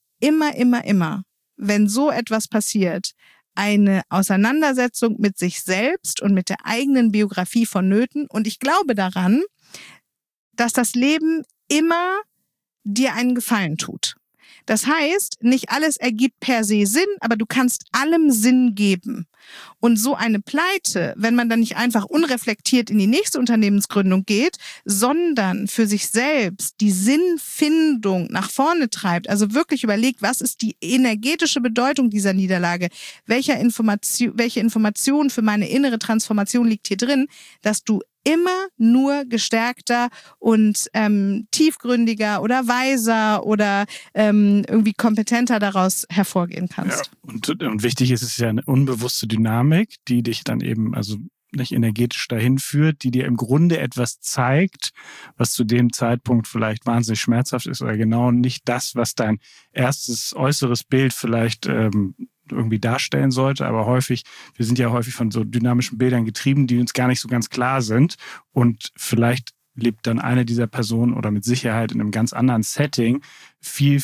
wenn so etwas passiert, eine Auseinandersetzung mit sich selbst und mit der eigenen Biografie vonnöten. Und ich glaube daran, dass das Leben immer dir einen Gefallen tut. Das heißt, nicht alles ergibt per se Sinn, aber du kannst allem Sinn geben. Und so eine Pleite, wenn man dann nicht einfach unreflektiert in die nächste Unternehmensgründung geht, sondern für sich selbst die Sinnfindung nach vorne treibt, also wirklich überlegt, was ist die energetische Bedeutung dieser Niederlage, welche Information für meine innere Transformation liegt hier drin, dass du immer nur gestärkter und tiefgründiger oder weiser oder irgendwie kompetenter daraus hervorgehen kannst. Ja, und wichtig ist es ja eine unbewusste Dynamik, die dich dann eben also nicht energetisch dahin führt, die dir im Grunde etwas zeigt, was zu dem Zeitpunkt vielleicht wahnsinnig schmerzhaft ist oder genau nicht das, was dein erstes äußeres Bild vielleicht irgendwie darstellen sollte, aber wir sind ja häufig von so dynamischen Bildern getrieben, die uns gar nicht so ganz klar sind und vielleicht lebt dann eine dieser Personen oder mit Sicherheit in einem ganz anderen Setting viel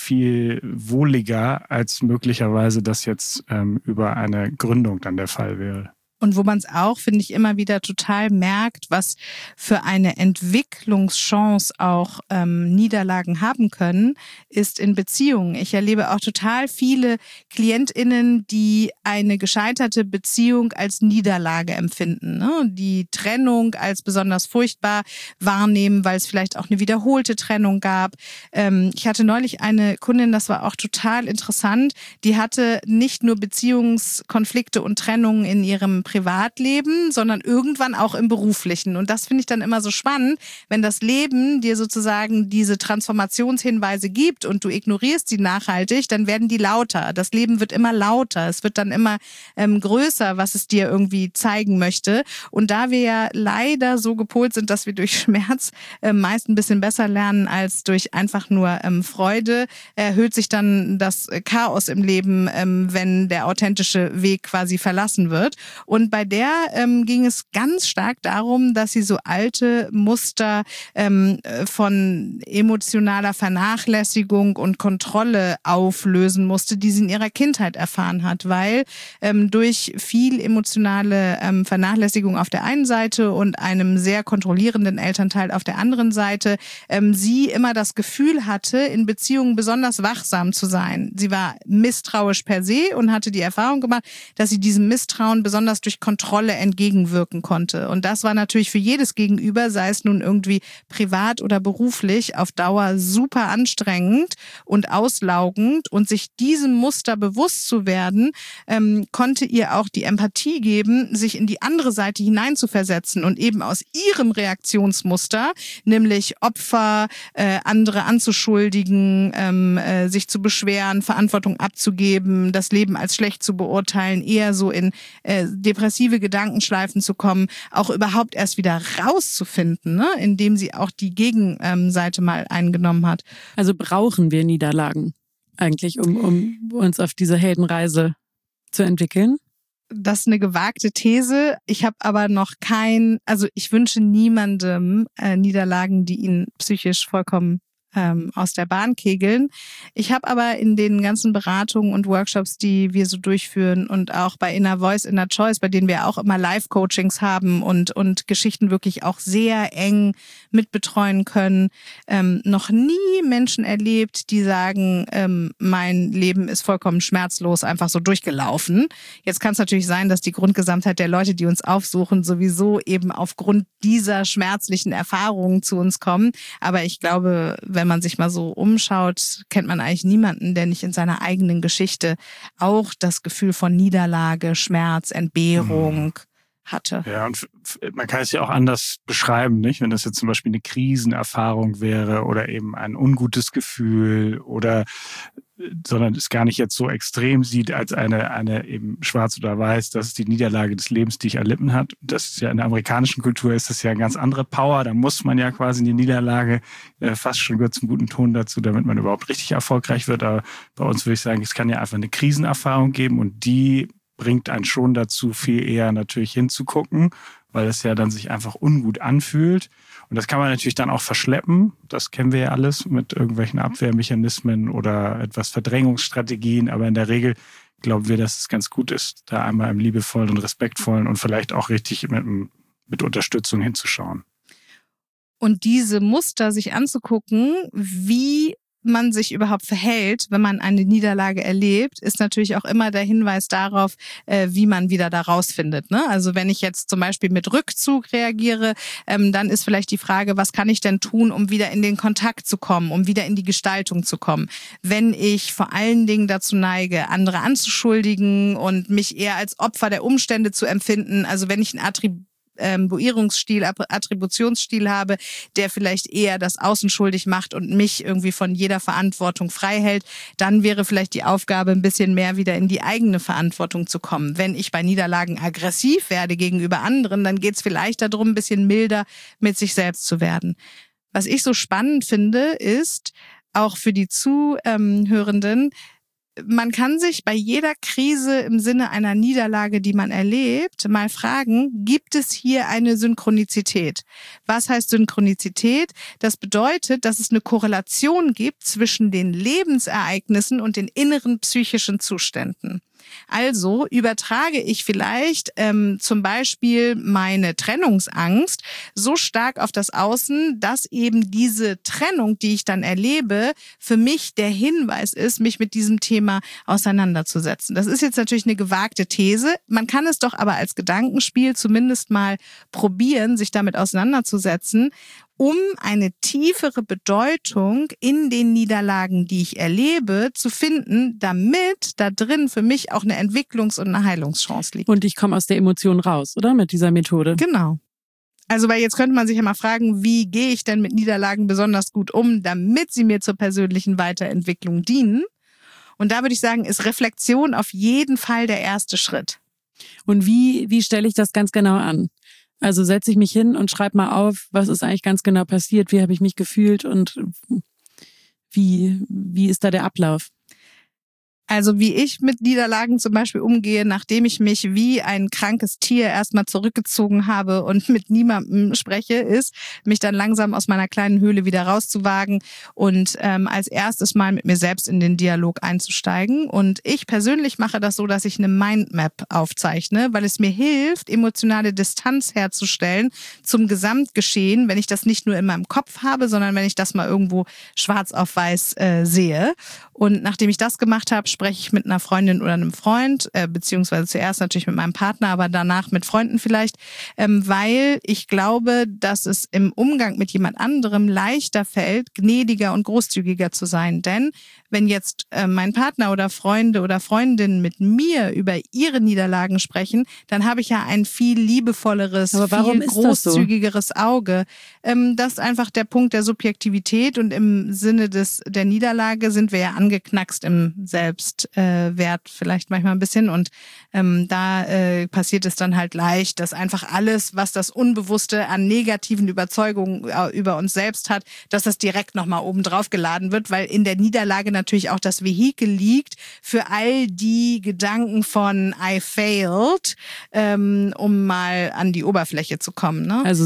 wohliger, als möglicherweise das jetzt über eine Gründung dann der Fall wäre. Und wo man es auch, finde ich, immer wieder total merkt, was für eine Entwicklungschance auch Niederlagen haben können, ist in Beziehungen. Ich erlebe auch total viele KlientInnen, die eine gescheiterte Beziehung als Niederlage empfinden, ne? Die Trennung als besonders furchtbar wahrnehmen, weil es vielleicht auch eine wiederholte Trennung gab. Ich hatte neulich eine Kundin, das war auch total interessant, die hatte nicht nur Beziehungskonflikte und Trennungen in ihrem Privatleben, sondern irgendwann auch im Beruflichen. Und das finde ich dann immer so spannend, wenn das Leben dir sozusagen diese Transformationshinweise gibt und du ignorierst sie nachhaltig, dann werden die lauter. Das Leben wird immer lauter. Es wird dann immer größer, was es dir irgendwie zeigen möchte. Und da wir ja leider so gepolt sind, dass wir durch Schmerz meist ein bisschen besser lernen als durch einfach nur Freude, erhöht sich dann das Chaos im Leben, wenn der authentische Weg quasi verlassen wird. Und bei der ging es ganz stark darum, dass sie so alte Muster von emotionaler Vernachlässigung und Kontrolle auflösen musste, die sie in ihrer Kindheit erfahren hat, weil durch viel emotionale Vernachlässigung auf der einen Seite und einem sehr kontrollierenden Elternteil auf der anderen Seite sie immer das Gefühl hatte, in Beziehungen besonders wachsam zu sein. Sie war misstrauisch per se und hatte die Erfahrung gemacht, dass sie diesem Misstrauen besonders durch Kontrolle entgegenwirken konnte. Und das war natürlich für jedes Gegenüber, sei es nun irgendwie privat oder beruflich, auf Dauer super anstrengend und auslaugend. Und sich diesem Muster bewusst zu werden, konnte ihr auch die Empathie geben, sich in die andere Seite hineinzuversetzen und eben aus ihrem Reaktionsmuster, nämlich Opfer, andere anzuschuldigen, sich zu beschweren, Verantwortung abzugeben, das Leben als schlecht zu beurteilen, eher so in depressive Gedankenschleifen zu kommen, auch überhaupt erst wieder rauszufinden, ne? Indem sie auch die Gegenseite mal eingenommen hat. Also brauchen wir Niederlagen eigentlich, um uns auf diese Heldenreise zu entwickeln? Das ist eine gewagte These. Ich habe aber noch ich wünsche niemandem Niederlagen, die ihn psychisch vollkommen aus der Bahn kegeln. Ich habe aber in den ganzen Beratungen und Workshops, die wir so durchführen und auch bei Inner Voice, Inner Choice, bei denen wir auch immer Live-Coachings haben und Geschichten wirklich auch sehr eng mitbetreuen können, noch nie Menschen erlebt, die sagen, mein Leben ist vollkommen schmerzlos einfach so durchgelaufen. Jetzt kann es natürlich sein, dass die Grundgesamtheit der Leute, die uns aufsuchen, sowieso eben aufgrund dieser schmerzlichen Erfahrungen zu uns kommen. Aber ich glaube, wenn man sich mal so umschaut, kennt man eigentlich niemanden, der nicht in seiner eigenen Geschichte auch das Gefühl von Niederlage, Schmerz, Entbehrung hatte. Ja, und man kann es ja auch anders beschreiben, nicht? Wenn das jetzt zum Beispiel eine Krisenerfahrung wäre oder eben ein ungutes Gefühl oder sondern es gar nicht jetzt so extrem sieht als eine eben schwarz oder weiß, das ist die Niederlage des Lebens, die ich erlitten hat. Das ist ja in der amerikanischen Kultur ist das ja eine ganz andere Power. Da muss man ja quasi in die Niederlage fast schon gehört zum guten Ton dazu, damit man überhaupt richtig erfolgreich wird. Aber bei uns würde ich sagen, es kann ja einfach eine Krisenerfahrung geben und die bringt einen schon dazu, viel eher natürlich hinzugucken, weil es ja dann sich einfach ungut anfühlt. Und das kann man natürlich dann auch verschleppen. Das kennen wir ja alles mit irgendwelchen Abwehrmechanismen oder etwas Verdrängungsstrategien. Aber in der Regel glauben wir, dass es ganz gut ist, da einmal im liebevollen und respektvollen und vielleicht auch richtig mit Unterstützung hinzuschauen. Und diese Muster sich anzugucken, wie man sich überhaupt verhält, wenn man eine Niederlage erlebt, ist natürlich auch immer der Hinweis darauf, wie man wieder da rausfindet. Ne? Also wenn ich jetzt zum Beispiel mit Rückzug reagiere, dann ist vielleicht die Frage, was kann ich denn tun, um wieder in den Kontakt zu kommen, um wieder in die Gestaltung zu kommen? Wenn ich vor allen Dingen dazu neige, andere anzuschuldigen und mich eher als Opfer der Umstände zu empfinden, also wenn ich ein Attributionsstil habe, der vielleicht eher das Außen schuldig macht und mich irgendwie von jeder Verantwortung frei hält, dann wäre vielleicht die Aufgabe, ein bisschen mehr wieder in die eigene Verantwortung zu kommen. Wenn ich bei Niederlagen aggressiv werde gegenüber anderen, dann geht es vielleicht darum, ein bisschen milder mit sich selbst zu werden. Was ich so spannend finde, ist, auch für die Zuhörenden, man kann sich bei jeder Krise im Sinne einer Niederlage, die man erlebt, mal fragen, gibt es hier eine Synchronizität? Was heißt Synchronizität? Das bedeutet, dass es eine Korrelation gibt zwischen den Lebensereignissen und den inneren psychischen Zuständen. Also übertrage ich vielleicht zum Beispiel meine Trennungsangst so stark auf das Außen, dass eben diese Trennung, die ich dann erlebe, für mich der Hinweis ist, mich mit diesem Thema auseinanderzusetzen. Das ist jetzt natürlich eine gewagte These. Man kann es doch aber als Gedankenspiel zumindest mal probieren, sich damit auseinanderzusetzen, um eine tiefere Bedeutung in den Niederlagen, die ich erlebe, zu finden, damit da drin für mich auch eine Entwicklungs- und eine Heilungschance liegt. Und ich komme aus der Emotion raus, oder? Mit dieser Methode. Genau. Also, weil jetzt könnte man sich ja mal fragen, wie gehe ich denn mit Niederlagen besonders gut um, damit sie mir zur persönlichen Weiterentwicklung dienen? Und da würde ich sagen, ist Reflexion auf jeden Fall der erste Schritt. Und wie stelle ich das ganz genau an? Also setze ich mich hin und schreibe mal auf, was ist eigentlich ganz genau passiert, wie habe ich mich gefühlt und wie ist da der Ablauf? Also wie ich mit Niederlagen zum Beispiel umgehe, nachdem ich mich wie ein krankes Tier erstmal zurückgezogen habe und mit niemandem spreche, ist, mich dann langsam aus meiner kleinen Höhle wieder rauszuwagen und als erstes mal mit mir selbst in den Dialog einzusteigen. Und ich persönlich mache das so, dass ich eine Mindmap aufzeichne, weil es mir hilft, emotionale Distanz herzustellen zum Gesamtgeschehen, wenn ich das nicht nur in meinem Kopf habe, sondern wenn ich das mal irgendwo schwarz auf weiß sehe. Und nachdem ich das gemacht habe, spreche ich mit einer Freundin oder einem Freund, beziehungsweise zuerst natürlich mit meinem Partner, aber danach mit Freunden vielleicht, weil ich glaube, dass es im Umgang mit jemand anderem leichter fällt, gnädiger und großzügiger zu sein. Denn wenn jetzt mein Partner oder Freunde oder Freundinnen mit mir über ihre Niederlagen sprechen, dann habe ich ja ein viel liebevolleres, viel großzügigeres Auge. Das ist einfach der Punkt der Subjektivität und im Sinne der Niederlage sind wir ja angeknackst im Selbstwert vielleicht manchmal ein bisschen und da passiert es dann halt leicht, dass einfach alles, was das Unbewusste an negativen Überzeugungen über uns selbst hat, dass das direkt nochmal oben drauf geladen wird, weil in der Niederlage natürlich auch das Vehikel liegt für all die Gedanken von I failed, um mal an die Oberfläche zu kommen. Ne? Also sich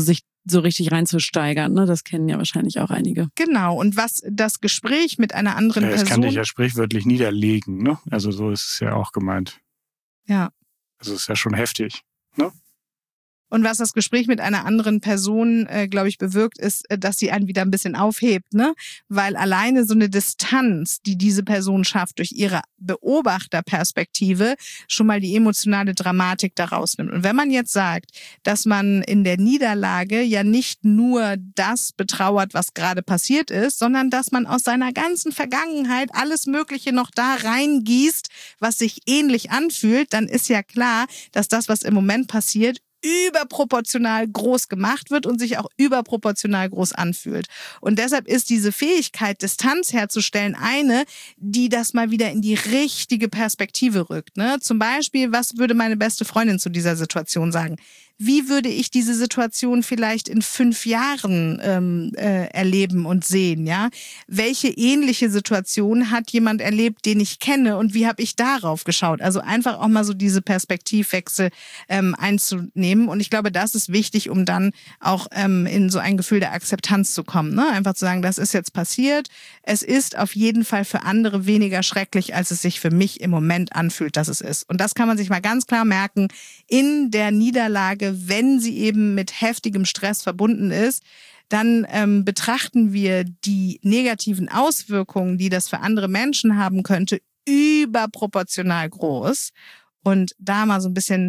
so richtig reinzusteigern. Ne? Das kennen ja wahrscheinlich auch einige. Genau. Und was das Gespräch mit einer anderen Das Person... kann dich ja sprichwörtlich niederlegen, ne? Also so ist es ja auch gemeint. Ja. Also es ist ja schon heftig, ne? Und was das Gespräch mit einer anderen Person, glaube ich, bewirkt, ist, dass sie einen wieder ein bisschen aufhebt, ne? Weil alleine so eine Distanz, die diese Person schafft durch ihre Beobachterperspektive, schon mal die emotionale Dramatik daraus nimmt. Und wenn man jetzt sagt, dass man in der Niederlage ja nicht nur das betrauert, was gerade passiert ist, sondern dass man aus seiner ganzen Vergangenheit alles Mögliche noch da reingießt, was sich ähnlich anfühlt, dann ist ja klar, dass das, was im Moment passiert, überproportional groß gemacht wird und sich auch überproportional groß anfühlt. Und deshalb ist diese Fähigkeit, Distanz herzustellen, eine, die das mal wieder in die richtige Perspektive rückt. Ne? Zum Beispiel, was würde meine beste Freundin zu dieser Situation sagen? Wie würde ich diese Situation vielleicht in 5 Jahren erleben und sehen? Ja, welche ähnliche Situation hat jemand erlebt, den ich kenne, und wie habe ich darauf geschaut? Also einfach auch mal so diese Perspektivwechsel einzunehmen. Und ich glaube, das ist wichtig, um dann auch in so ein Gefühl der Akzeptanz zu kommen. Ne? Einfach zu sagen, das ist jetzt passiert. Es ist auf jeden Fall für andere weniger schrecklich, als es sich für mich im Moment anfühlt, dass es ist. Und das kann man sich mal ganz klar merken in der Niederlage, wenn sie eben mit heftigem Stress verbunden ist, dann betrachten wir die negativen Auswirkungen, die das für andere Menschen haben könnte, überproportional groß. Und da mal so ein bisschen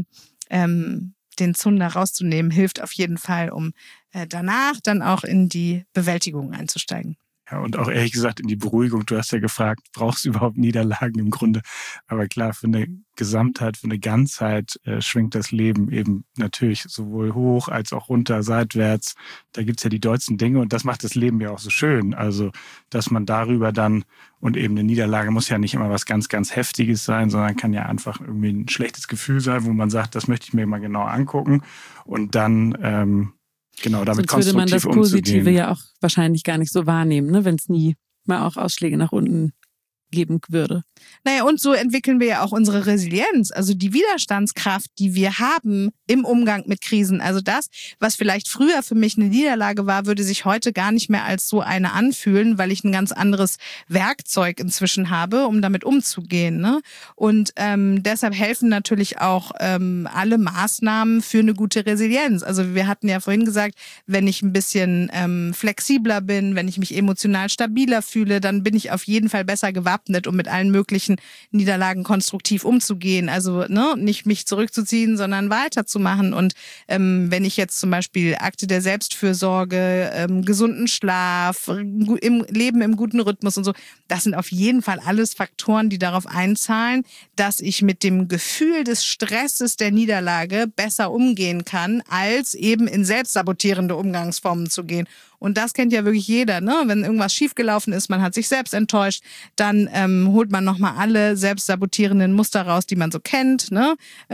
den Zunder rauszunehmen, hilft auf jeden Fall, um danach dann auch in die Bewältigung einzusteigen. Ja, und auch ehrlich gesagt in die Beruhigung. Du hast ja gefragt, brauchst du überhaupt Niederlagen im Grunde? Aber klar, für eine Gesamtheit, für eine Ganzheit schwingt das Leben eben natürlich sowohl hoch als auch runter, seitwärts. Da gibt's ja die dollsten Dinge und das macht das Leben ja auch so schön. Also, dass man darüber dann, und eben eine Niederlage muss ja nicht immer was ganz, ganz Heftiges sein, sondern kann ja einfach irgendwie ein schlechtes Gefühl sein, wo man sagt, das möchte ich mir mal genau angucken. Und dann genau, damit sonst würde man das Positive umzugehen. ja auch wahrscheinlich gar nicht so wahrnehmen, ne? Wenn es nie mal auch Ausschläge nach unten geben würde. Naja, und so entwickeln wir ja auch unsere Resilienz, also die Widerstandskraft, die wir haben im Umgang mit Krisen. Also das, was vielleicht früher für mich eine Niederlage war, würde sich heute gar nicht mehr als so eine anfühlen, weil ich ein ganz anderes Werkzeug inzwischen habe, um damit umzugehen. Ne? Und deshalb helfen natürlich auch alle Maßnahmen für eine gute Resilienz. Also wir hatten ja vorhin gesagt, wenn ich ein bisschen flexibler bin, wenn ich mich emotional stabiler fühle, dann bin ich auf jeden Fall besser gewappnet, um mit allen möglichen Niederlagen konstruktiv umzugehen. Also nicht mich zurückzuziehen, sondern weiterzumachen. Und wenn ich jetzt zum Beispiel Akte der Selbstfürsorge, gesunden Schlaf, Leben im guten Rhythmus und so, das sind auf jeden Fall alles Faktoren, die darauf einzahlen, dass ich mit dem Gefühl des Stresses der Niederlage besser umgehen kann, als eben in selbstsabotierende Umgangsformen zu gehen. Und das kennt ja wirklich jeder, ne? Wenn irgendwas schiefgelaufen ist, man hat sich selbst enttäuscht, dann holt man nochmal alle selbstsabotierenden Muster raus, die man so kennt, ne?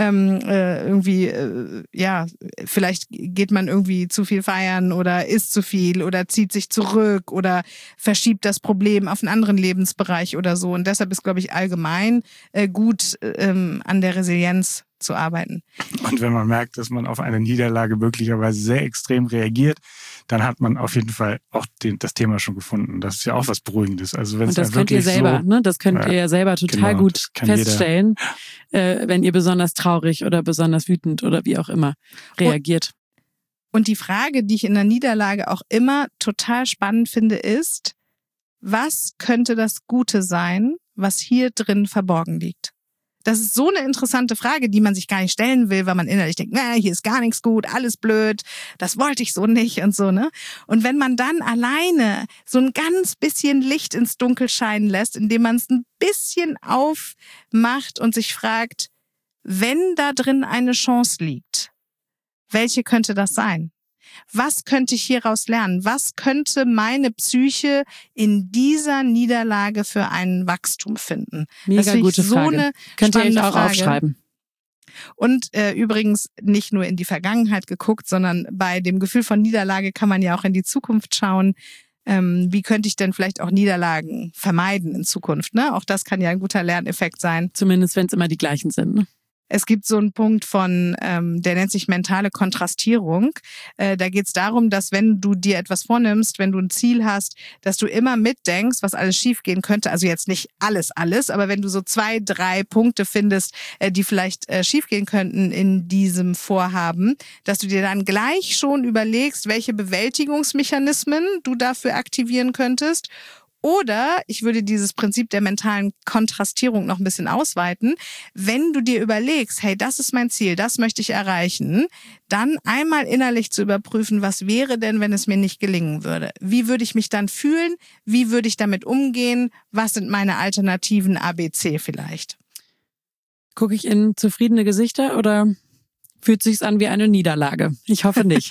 Vielleicht geht man irgendwie zu viel feiern oder isst zu viel oder zieht sich zurück oder verschiebt das Problem auf einen anderen Lebensbereich oder so. Und deshalb ist, glaube ich, allgemein gut an der Resilienz zu arbeiten. Und wenn man merkt, dass man auf eine Niederlage möglicherweise sehr extrem reagiert, dann hat man auf jeden Fall auch das Thema schon gefunden. Das ist ja auch was Beruhigendes. Also wenn und das es könnt ihr selber, so, ne? Das könnt ihr ja selber total gut feststellen, wenn ihr besonders traurig oder besonders wütend oder wie auch immer reagiert. Und die Frage, die ich in der Niederlage auch immer total spannend finde, ist, was könnte das Gute sein, was hier drin verborgen liegt? Das ist so eine interessante Frage, die man sich gar nicht stellen will, weil man innerlich denkt, hier ist gar nichts gut, alles blöd, das wollte ich so nicht und so, ne? Und wenn man dann alleine so ein ganz bisschen Licht ins Dunkel scheinen lässt, indem man es ein bisschen aufmacht und sich fragt, wenn da drin eine Chance liegt, welche könnte das sein? Was könnte ich hieraus lernen? Was könnte meine Psyche in dieser Niederlage für ein Wachstum finden? Mega gute Frage. Könnt ihr euch auch aufschreiben. Und übrigens nicht nur in die Vergangenheit geguckt, sondern bei dem Gefühl von Niederlage kann man ja auch in die Zukunft schauen. Wie könnte ich denn vielleicht auch Niederlagen vermeiden in Zukunft? Ne? Auch das kann ja ein guter Lerneffekt sein. Zumindest, wenn es immer die gleichen sind. Ne? Es gibt so einen Punkt von, der nennt sich mentale Kontrastierung. Da geht es darum, dass wenn du dir etwas vornimmst, wenn du ein Ziel hast, dass du immer mitdenkst, was alles schiefgehen könnte. Also jetzt nicht alles, aber wenn du so 2, 3 Punkte findest, die vielleicht schiefgehen könnten in diesem Vorhaben, dass du dir dann gleich schon überlegst, welche Bewältigungsmechanismen du dafür aktivieren könntest. Oder ich würde dieses Prinzip der mentalen Kontrastierung noch ein bisschen ausweiten. Wenn du dir überlegst, hey, das ist mein Ziel, das möchte ich erreichen, dann einmal innerlich zu überprüfen, was wäre denn, wenn es mir nicht gelingen würde? Wie würde ich mich dann fühlen? Wie würde ich damit umgehen? Was sind meine Alternativen ABC vielleicht? Gucke ich in zufriedene Gesichter oder fühlt sich's an wie eine Niederlage? Ich hoffe nicht.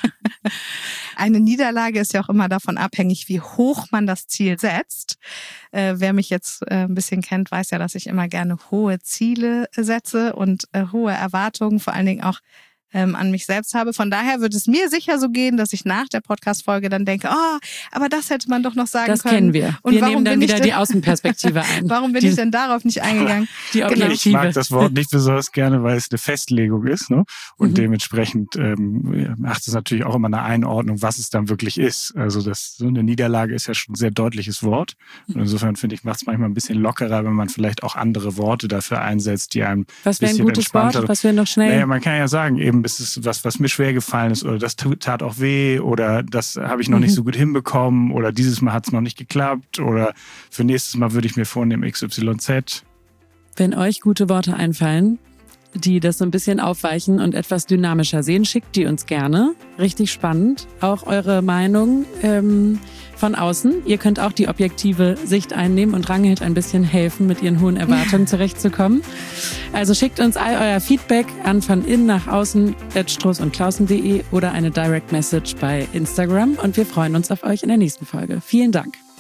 Eine Niederlage ist ja auch immer davon abhängig, wie hoch man das Ziel setzt. Wer mich jetzt ein bisschen kennt, weiß ja, dass ich immer gerne hohe Ziele setze und hohe Erwartungen, vor allen Dingen auch an mich selbst habe. Von daher wird es mir sicher so gehen, dass ich nach der Podcast-Folge dann denke, aber das hätte man doch noch sagen können. Das kennen wir. Und wir nehmen dann wieder die Außenperspektive ein. Warum bin ich denn darauf nicht eingegangen? Die Objektive. Ich mag das Wort nicht besonders gerne, weil es eine Festlegung ist, ne? Und dementsprechend macht es natürlich auch immer eine Einordnung, was es dann wirklich ist. Also so eine Niederlage ist ja schon ein sehr deutliches Wort. Und insofern finde ich, macht es manchmal ein bisschen lockerer, wenn man vielleicht auch andere Worte dafür einsetzt, die einem was wäre ein gutes Wort? Was wäre noch schnell? Naja, man kann ja sagen, eben es ist was mir schwer gefallen ist oder das tat auch weh oder das habe ich noch nicht so gut hinbekommen oder dieses Mal hat es noch nicht geklappt oder für nächstes Mal würde ich mir vornehmen XYZ. Wenn euch gute Worte einfallen, die das so ein bisschen aufweichen und etwas dynamischer sehen, schickt die uns gerne. Richtig spannend. Auch eure Meinung von außen. Ihr könnt auch die objektive Sicht einnehmen und Ranghild ein bisschen helfen, mit ihren hohen Erwartungen zurechtzukommen. Also schickt uns all euer Feedback an von innen nach außen @stroßundklausen.de oder eine Direct Message bei Instagram und wir freuen uns auf euch in der nächsten Folge. Vielen Dank.